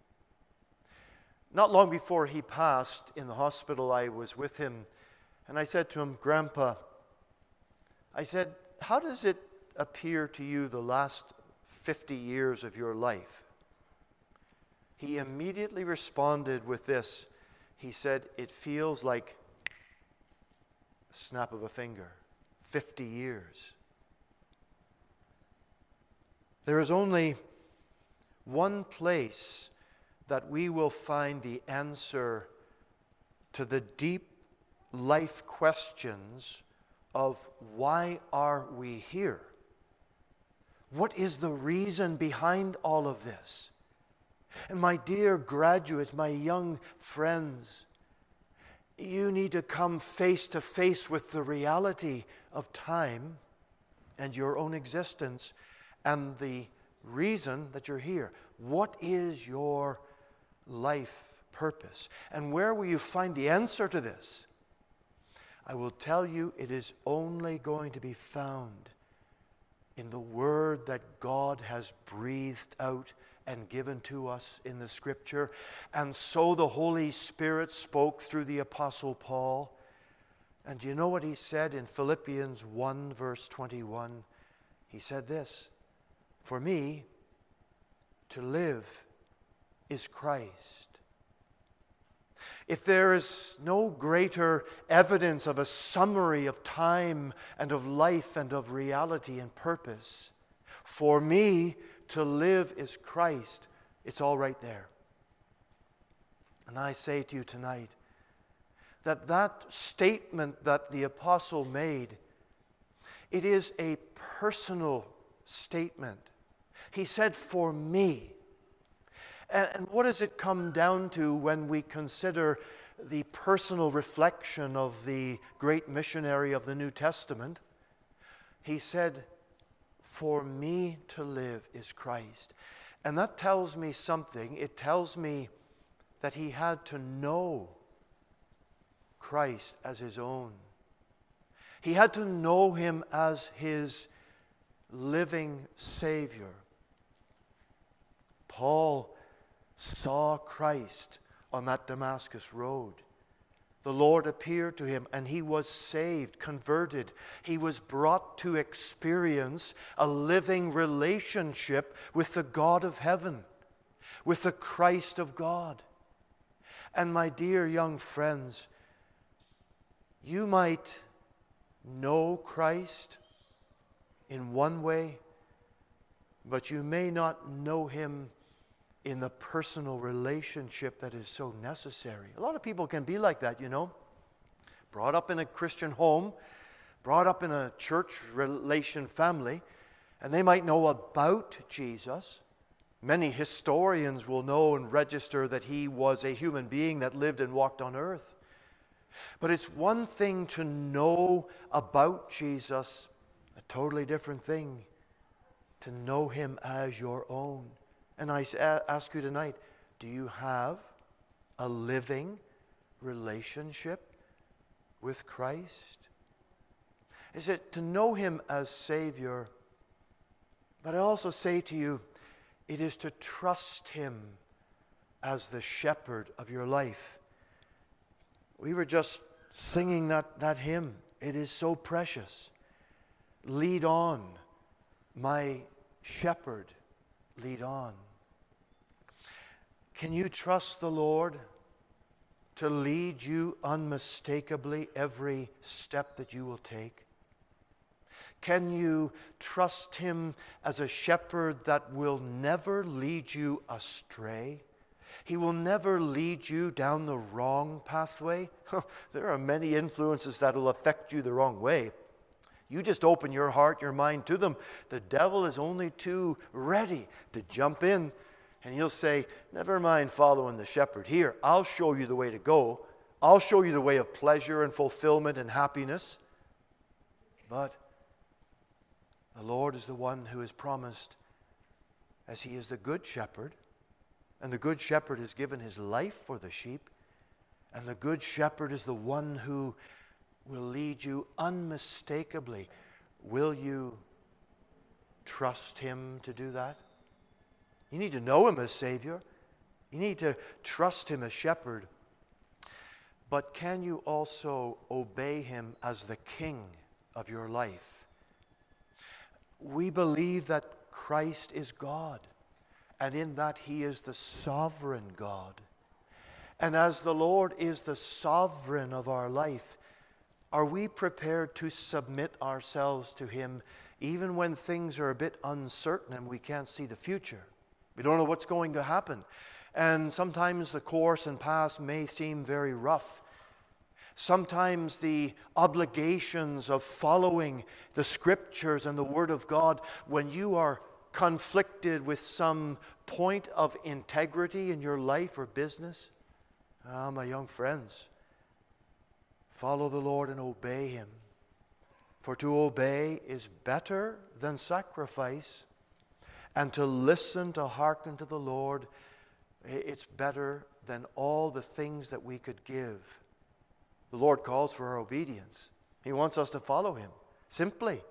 Not long before he passed in the hospital, I was with him, and I said to him, "Grandpa," I said, "how does it appear to you the last 50 years of your life?" He immediately responded with this. He said, "It feels like a snap of a finger. 50 years. There is only one place that we will find the answer to the deep life questions of why are we here? What is the reason behind all of this? And my dear graduates, my young friends, you need to come face to face with the reality of time and your own existence and the reason that you're here. What is your life purpose? And where will you find the answer to this? I will tell you, it is only going to be found in the word that God has breathed out and given to us in the Scripture. And so the Holy Spirit spoke through the Apostle Paul. And do you know what he said in Philippians 1 verse 21? He said this, "For me, to live is Christ." If there is no greater evidence of a summary of time and of life and of reality and purpose, for me to live is Christ, it's all right there. And I say to you tonight that that statement that the apostle made, it is a personal statement. He said, "For me." And what does it come down to when we consider the personal reflection of the great missionary of the New Testament? He said, "For me to live is Christ." And that tells me something. It tells me that he had to know Christ as his own. He had to know him as his living Savior. Paul saw Christ on that Damascus road. The Lord appeared to him and he was saved, converted. He was brought to experience a living relationship with the God of heaven, with the Christ of God. And my dear young friends, you might know Christ in one way, but you may not know him in the personal relationship that is so necessary. A lot of people can be like that, you know. Brought up in a Christian home, brought up in a church relation family, and they might know about Jesus. Many historians will know and register that he was a human being that lived and walked on earth. But it's one thing to know about Jesus, a totally different thing to know him as your own. And I ask you tonight, do you have a living relationship with Christ? Is it to know him as Savior? But I also say to you, it is to trust him as the shepherd of your life. We were just singing that hymn. It is so precious. Lead on, my shepherd, lead on. Can you trust the Lord to lead you unmistakably every step that you will take? Can you trust him as a shepherd that will never lead you astray? He will never lead you down the wrong pathway. There are many influences that will affect you the wrong way. You just open your heart, your mind to them. The devil is only too ready to jump in, and he'll say, never mind following the shepherd. Here, I'll show you the way to go. I'll show you the way of pleasure and fulfillment and happiness. But the Lord is the one who has promised, as he is the good shepherd. And the good shepherd has given his life for the sheep. And the good shepherd is the one who will lead you unmistakably. Will you trust him to do that? You need to know him as Savior. You need to trust him as shepherd. But can you also obey him as the king of your life? We believe that Christ is God, and in that he is the sovereign God. And as the Lord is the sovereign of our life, are we prepared to submit ourselves to him even when things are a bit uncertain and we can't see the future? We don't know what's going to happen. And sometimes the course and path may seem very rough. Sometimes the obligations of following the Scriptures and the Word of God, when you are conflicted with some point of integrity in your life or business, my young friends, follow the Lord and obey him. For to obey is better than sacrifice, and to listen, to hearken to the Lord, it's better than all the things that we could give. The Lord calls for our obedience. He wants us to follow him, simply.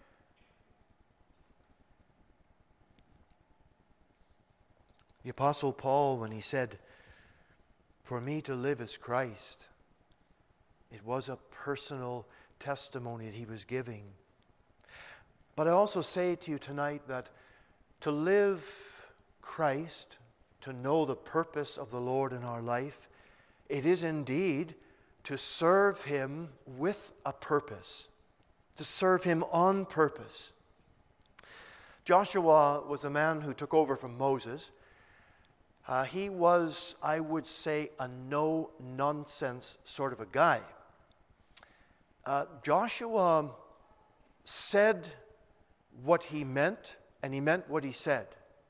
The Apostle Paul, when he said, "For me to live is Christ," it was a personal testimony that he was giving. But I also say to you tonight that to live Christ, to know the purpose of the Lord in our life, it is indeed to serve him with a purpose, to serve him on purpose. Joshua was a man who took over from Moses. He was, I would say, a no-nonsense sort of a guy. Joshua said what he meant, and he meant what he said.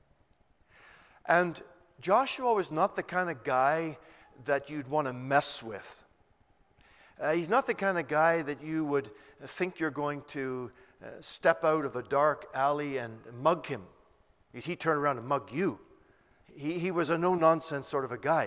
And Joshua was not the kind of guy that you'd want to mess with. He's not the kind of guy that you would think you're going to step out of a dark alley and mug him. He'd turn around and mug you. He was a no-nonsense sort of a guy.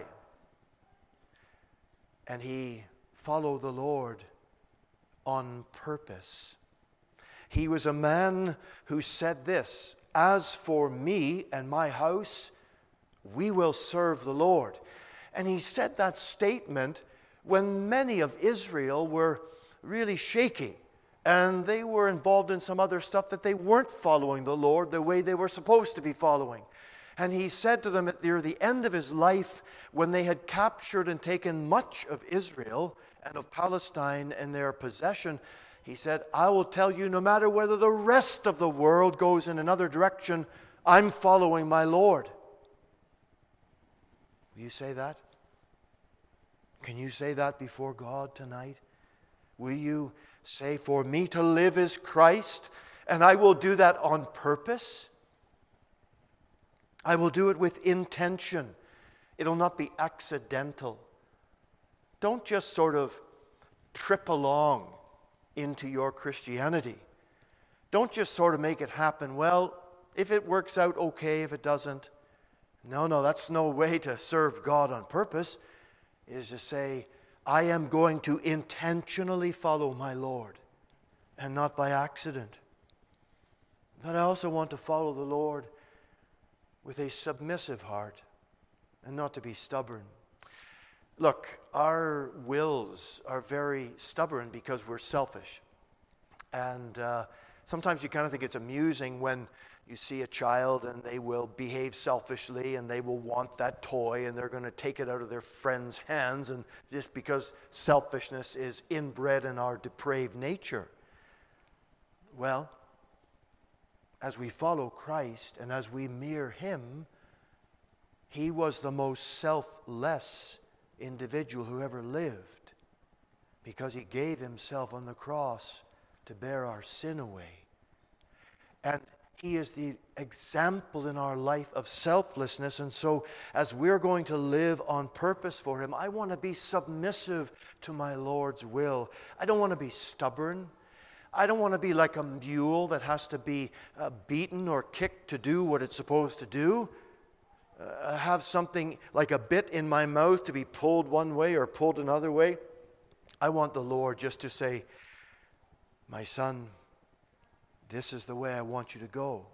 And he followed the Lord on purpose. He was a man who said this, "As for me and my house, we will serve the Lord." And he said that statement when many of Israel were really shaky, and they were involved in some other stuff that they weren't following the Lord the way they were supposed to be following. And he said to them at near the end of his life, when they had captured and taken much of Israel and of Palestine in their possession, he said, "I will tell you, no matter whether the rest of the world goes in another direction, I'm following my Lord." Will you say that? Can you say that before God tonight? Will you say, "For me to live is Christ, and I will do that on purpose"? I will do it with intention. It'll not be accidental. Don't just sort of trip along into your Christianity. Don't just sort of make it happen. Well, if it works out, okay. If it doesn't, no, that's no way to serve God on purpose. It is to say, I am going to intentionally follow my Lord, and not by accident. But I also want to follow the Lord with a submissive heart, and not to be stubborn. Look, our wills are very stubborn because we're selfish. And sometimes you kind of think it's amusing when you see a child and they will behave selfishly and they will want that toy and they're going to take it out of their friend's hands, and just because selfishness is inbred in our depraved nature. Well, as we follow Christ and as we mirror him, he was the most selfless individual who ever lived, because he gave himself on the cross to bear our sin away. And he is the example in our life of selflessness. And so as we're going to live on purpose for him, I want to be submissive to my Lord's will. I don't want to be stubborn. I don't want to be like a mule that has to be beaten or kicked to do what it's supposed to do. Have something like a bit in my mouth to be pulled one way or pulled another way. I want the Lord just to say, my son, this is the way I want you to go.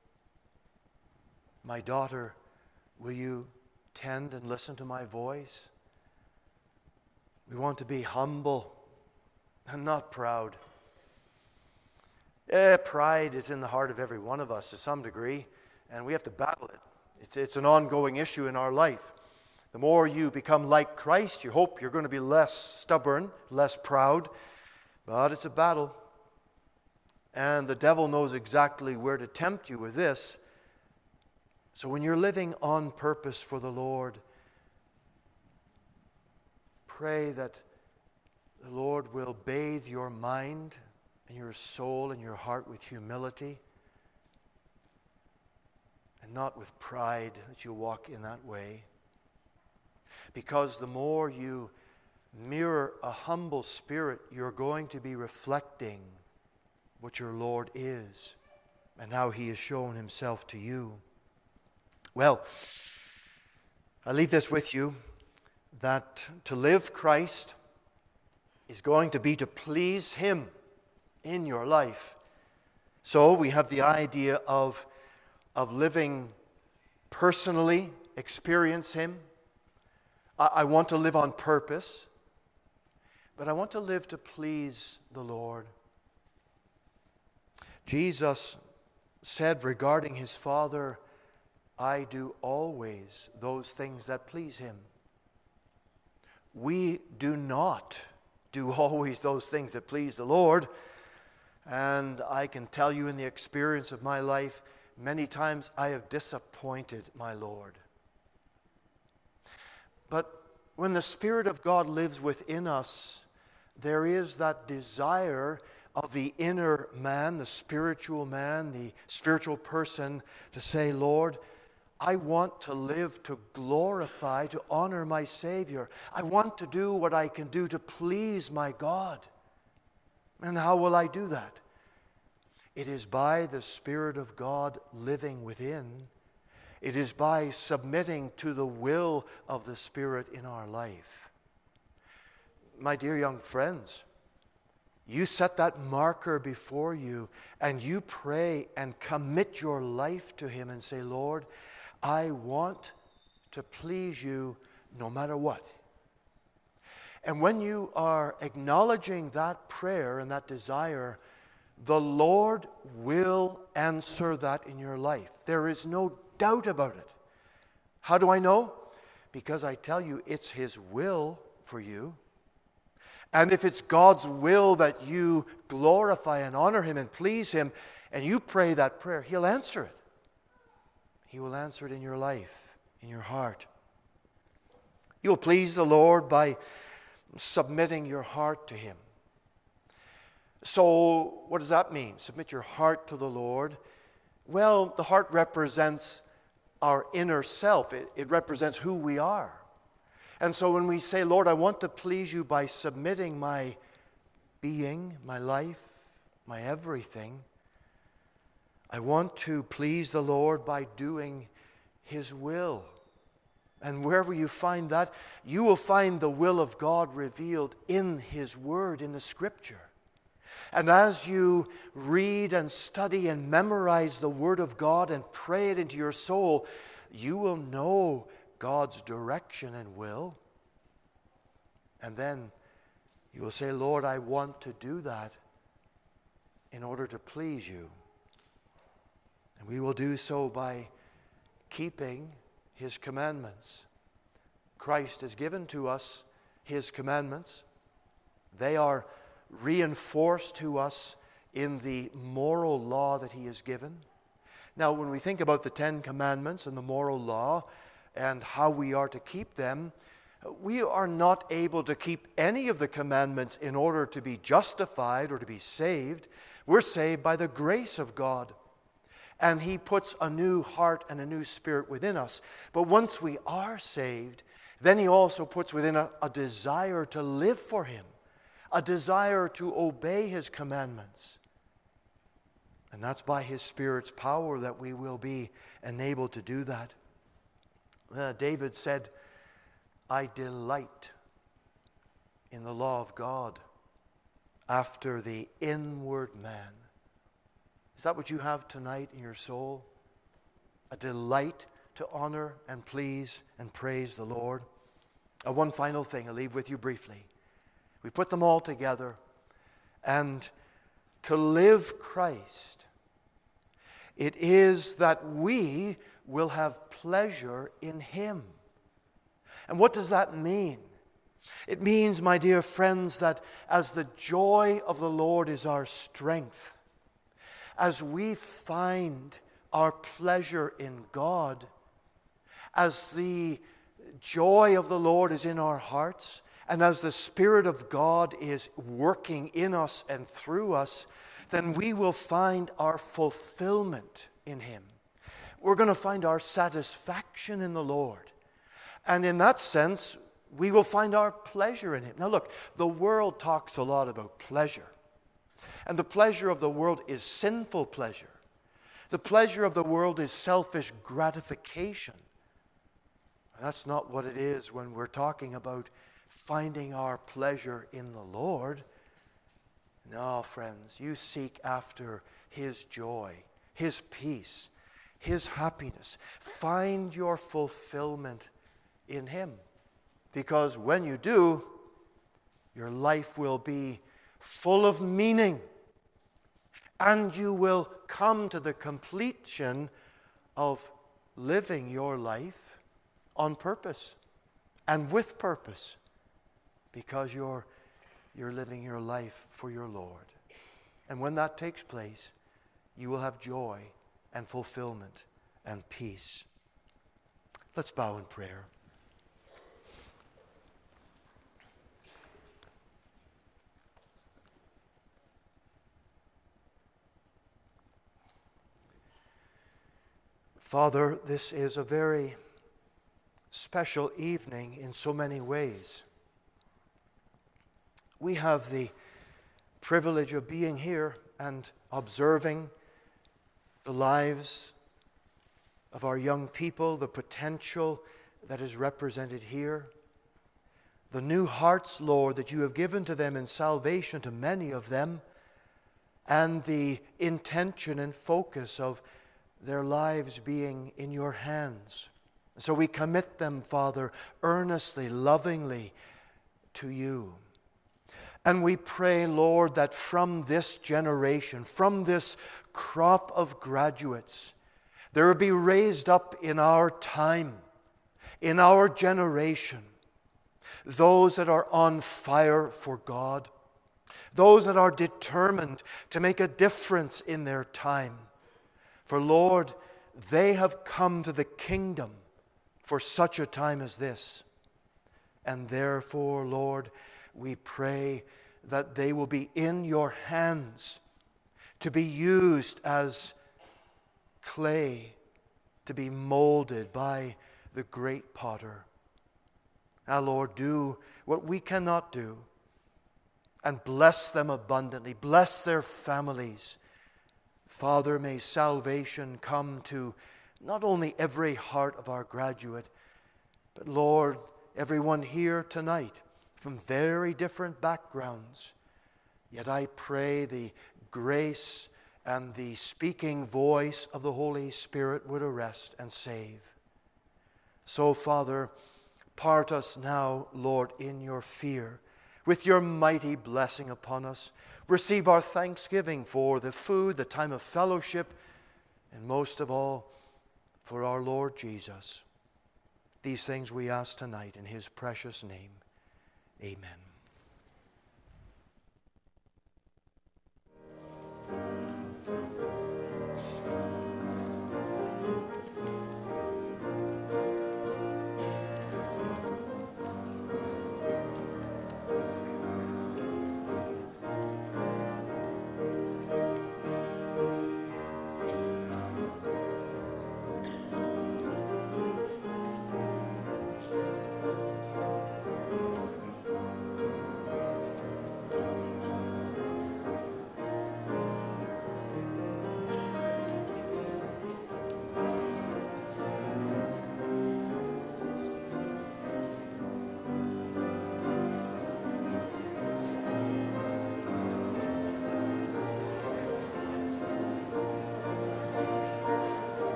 My daughter, will you tend and listen to my voice? We want to be humble and not proud. Pride is in the heart of every one of us to some degree, and we have to battle it. It's an ongoing issue in our life. The more you become like Christ, you hope you're going to be less stubborn, less proud, but it's a battle. And the devil knows exactly where to tempt you with this. So when you're living on purpose for the Lord, pray that the Lord will bathe your mind and your soul and your heart with humility and not with pride, that you walk in that way. Because the more you mirror a humble spirit, you're going to be reflecting what your Lord is and how He has shown Himself to you. Well, I leave this with you, that to live Christ is going to be to please Him in your life. So we have the idea of living personally, experience Him. I want to live on purpose, but I want to live to please the Lord. Jesus said regarding His Father, I do always those things that please Him. We do not do always those things that please the Lord. And I can tell you in the experience of my life, many times I have disappointed my Lord. But when the Spirit of God lives within us, there is that desire of the inner man, the spiritual person, to say, Lord, I want to live to glorify, to honor my Savior. I want to do what I can do to please my God. And how will I do that? It is by the Spirit of God living within. It is by submitting to the will of the Spirit in our life. My dear young friends, you set that marker before you and you pray and commit your life to Him and say, Lord, I want to please you no matter what. And when you are acknowledging that prayer and that desire, the Lord will answer that in your life. There is no doubt about it. How do I know? Because I tell you, it's His will for you. And if it's God's will that you glorify and honor Him and please Him, and you pray that prayer, He'll answer it. He will answer it in your life, in your heart. You'll please the Lord by submitting your heart to Him. So, what does that mean? Submit your heart to the Lord. Well, the heart represents our inner self. It represents who we are. And so when we say, Lord, I want to please you by submitting my being, my life, my everything, I want to please the Lord by doing His will. And where will you find that? You will find the will of God revealed in His Word, in the Scripture. And as you read and study and memorize the Word of God and pray it into your soul, you will know God's direction and will. And then you will say, Lord, I want to do that in order to please you. And we will do so by keeping His commandments. Christ has given to us His commandments. They are reinforced to us in the moral law that He has given. Now, when we think about the 10 Commandments and the moral law and how we are to keep them, we are not able to keep any of the commandments in order to be justified or to be saved. We're saved by the grace of God. And He puts a new heart and a new spirit within us. But once we are saved, then He also puts within a desire to live for Him, a desire to obey His commandments. And that's by His Spirit's power that we will be enabled to do that. David said, I delight in the law of God after the inward man. Is that what you have tonight in your soul? A delight to honor and please and praise the Lord? One final thing I'll leave with you briefly. We put them all together, and to live Christ, it is that we will have pleasure in Him. And what does that mean? It means, my dear friends, that as the joy of the Lord is our strength, as we find our pleasure in God, as the joy of the Lord is in our hearts, and as the Spirit of God is working in us and through us, then we will find our fulfillment in Him. We're going to find our satisfaction in the Lord. And in that sense, we will find our pleasure in Him. Now look, the world talks a lot about pleasure. And the pleasure of the world is sinful pleasure. The pleasure of the world is selfish gratification. That's not what it is when we're talking about finding our pleasure in the Lord. No, friends, you seek after His joy, His peace, His happiness. Find your fulfillment in Him. Because when you do, your life will be full of meaning. And you will come to the completion of living your life on purpose and with purpose, because you're living your life for your Lord. And when that takes place, you will have joy and fulfillment and peace. Let's bow in prayer. Father, this is a very special evening in so many ways. We have the privilege of being here and observing the lives of our young people, the potential that is represented here, the new hearts, Lord, that you have given to them in salvation to many of them, and the intention and focus of their lives being in your hands. So we commit them, Father, earnestly, lovingly to you. And we pray, Lord, that from this generation, from this crop of graduates, there will be raised up in our time, in our generation, those that are on fire for God, those that are determined to make a difference in their time. For, Lord, they have come to the kingdom for such a time as this. And therefore, Lord, we pray that they will be in your hands to be used as clay to be molded by the great potter. Now, Lord, do what we cannot do and bless them abundantly. Bless their families. Father, may salvation come to not only every heart of our graduate, but, Lord, everyone here tonight from very different backgrounds. Yet I pray the grace and the speaking voice of the Holy Spirit would arrest and save. So, Father, part us now, Lord, in your fear, with your mighty blessing upon us. Receive our thanksgiving for the food, the time of fellowship, and most of all, for our Lord Jesus. These things we ask tonight in His precious name. Amen.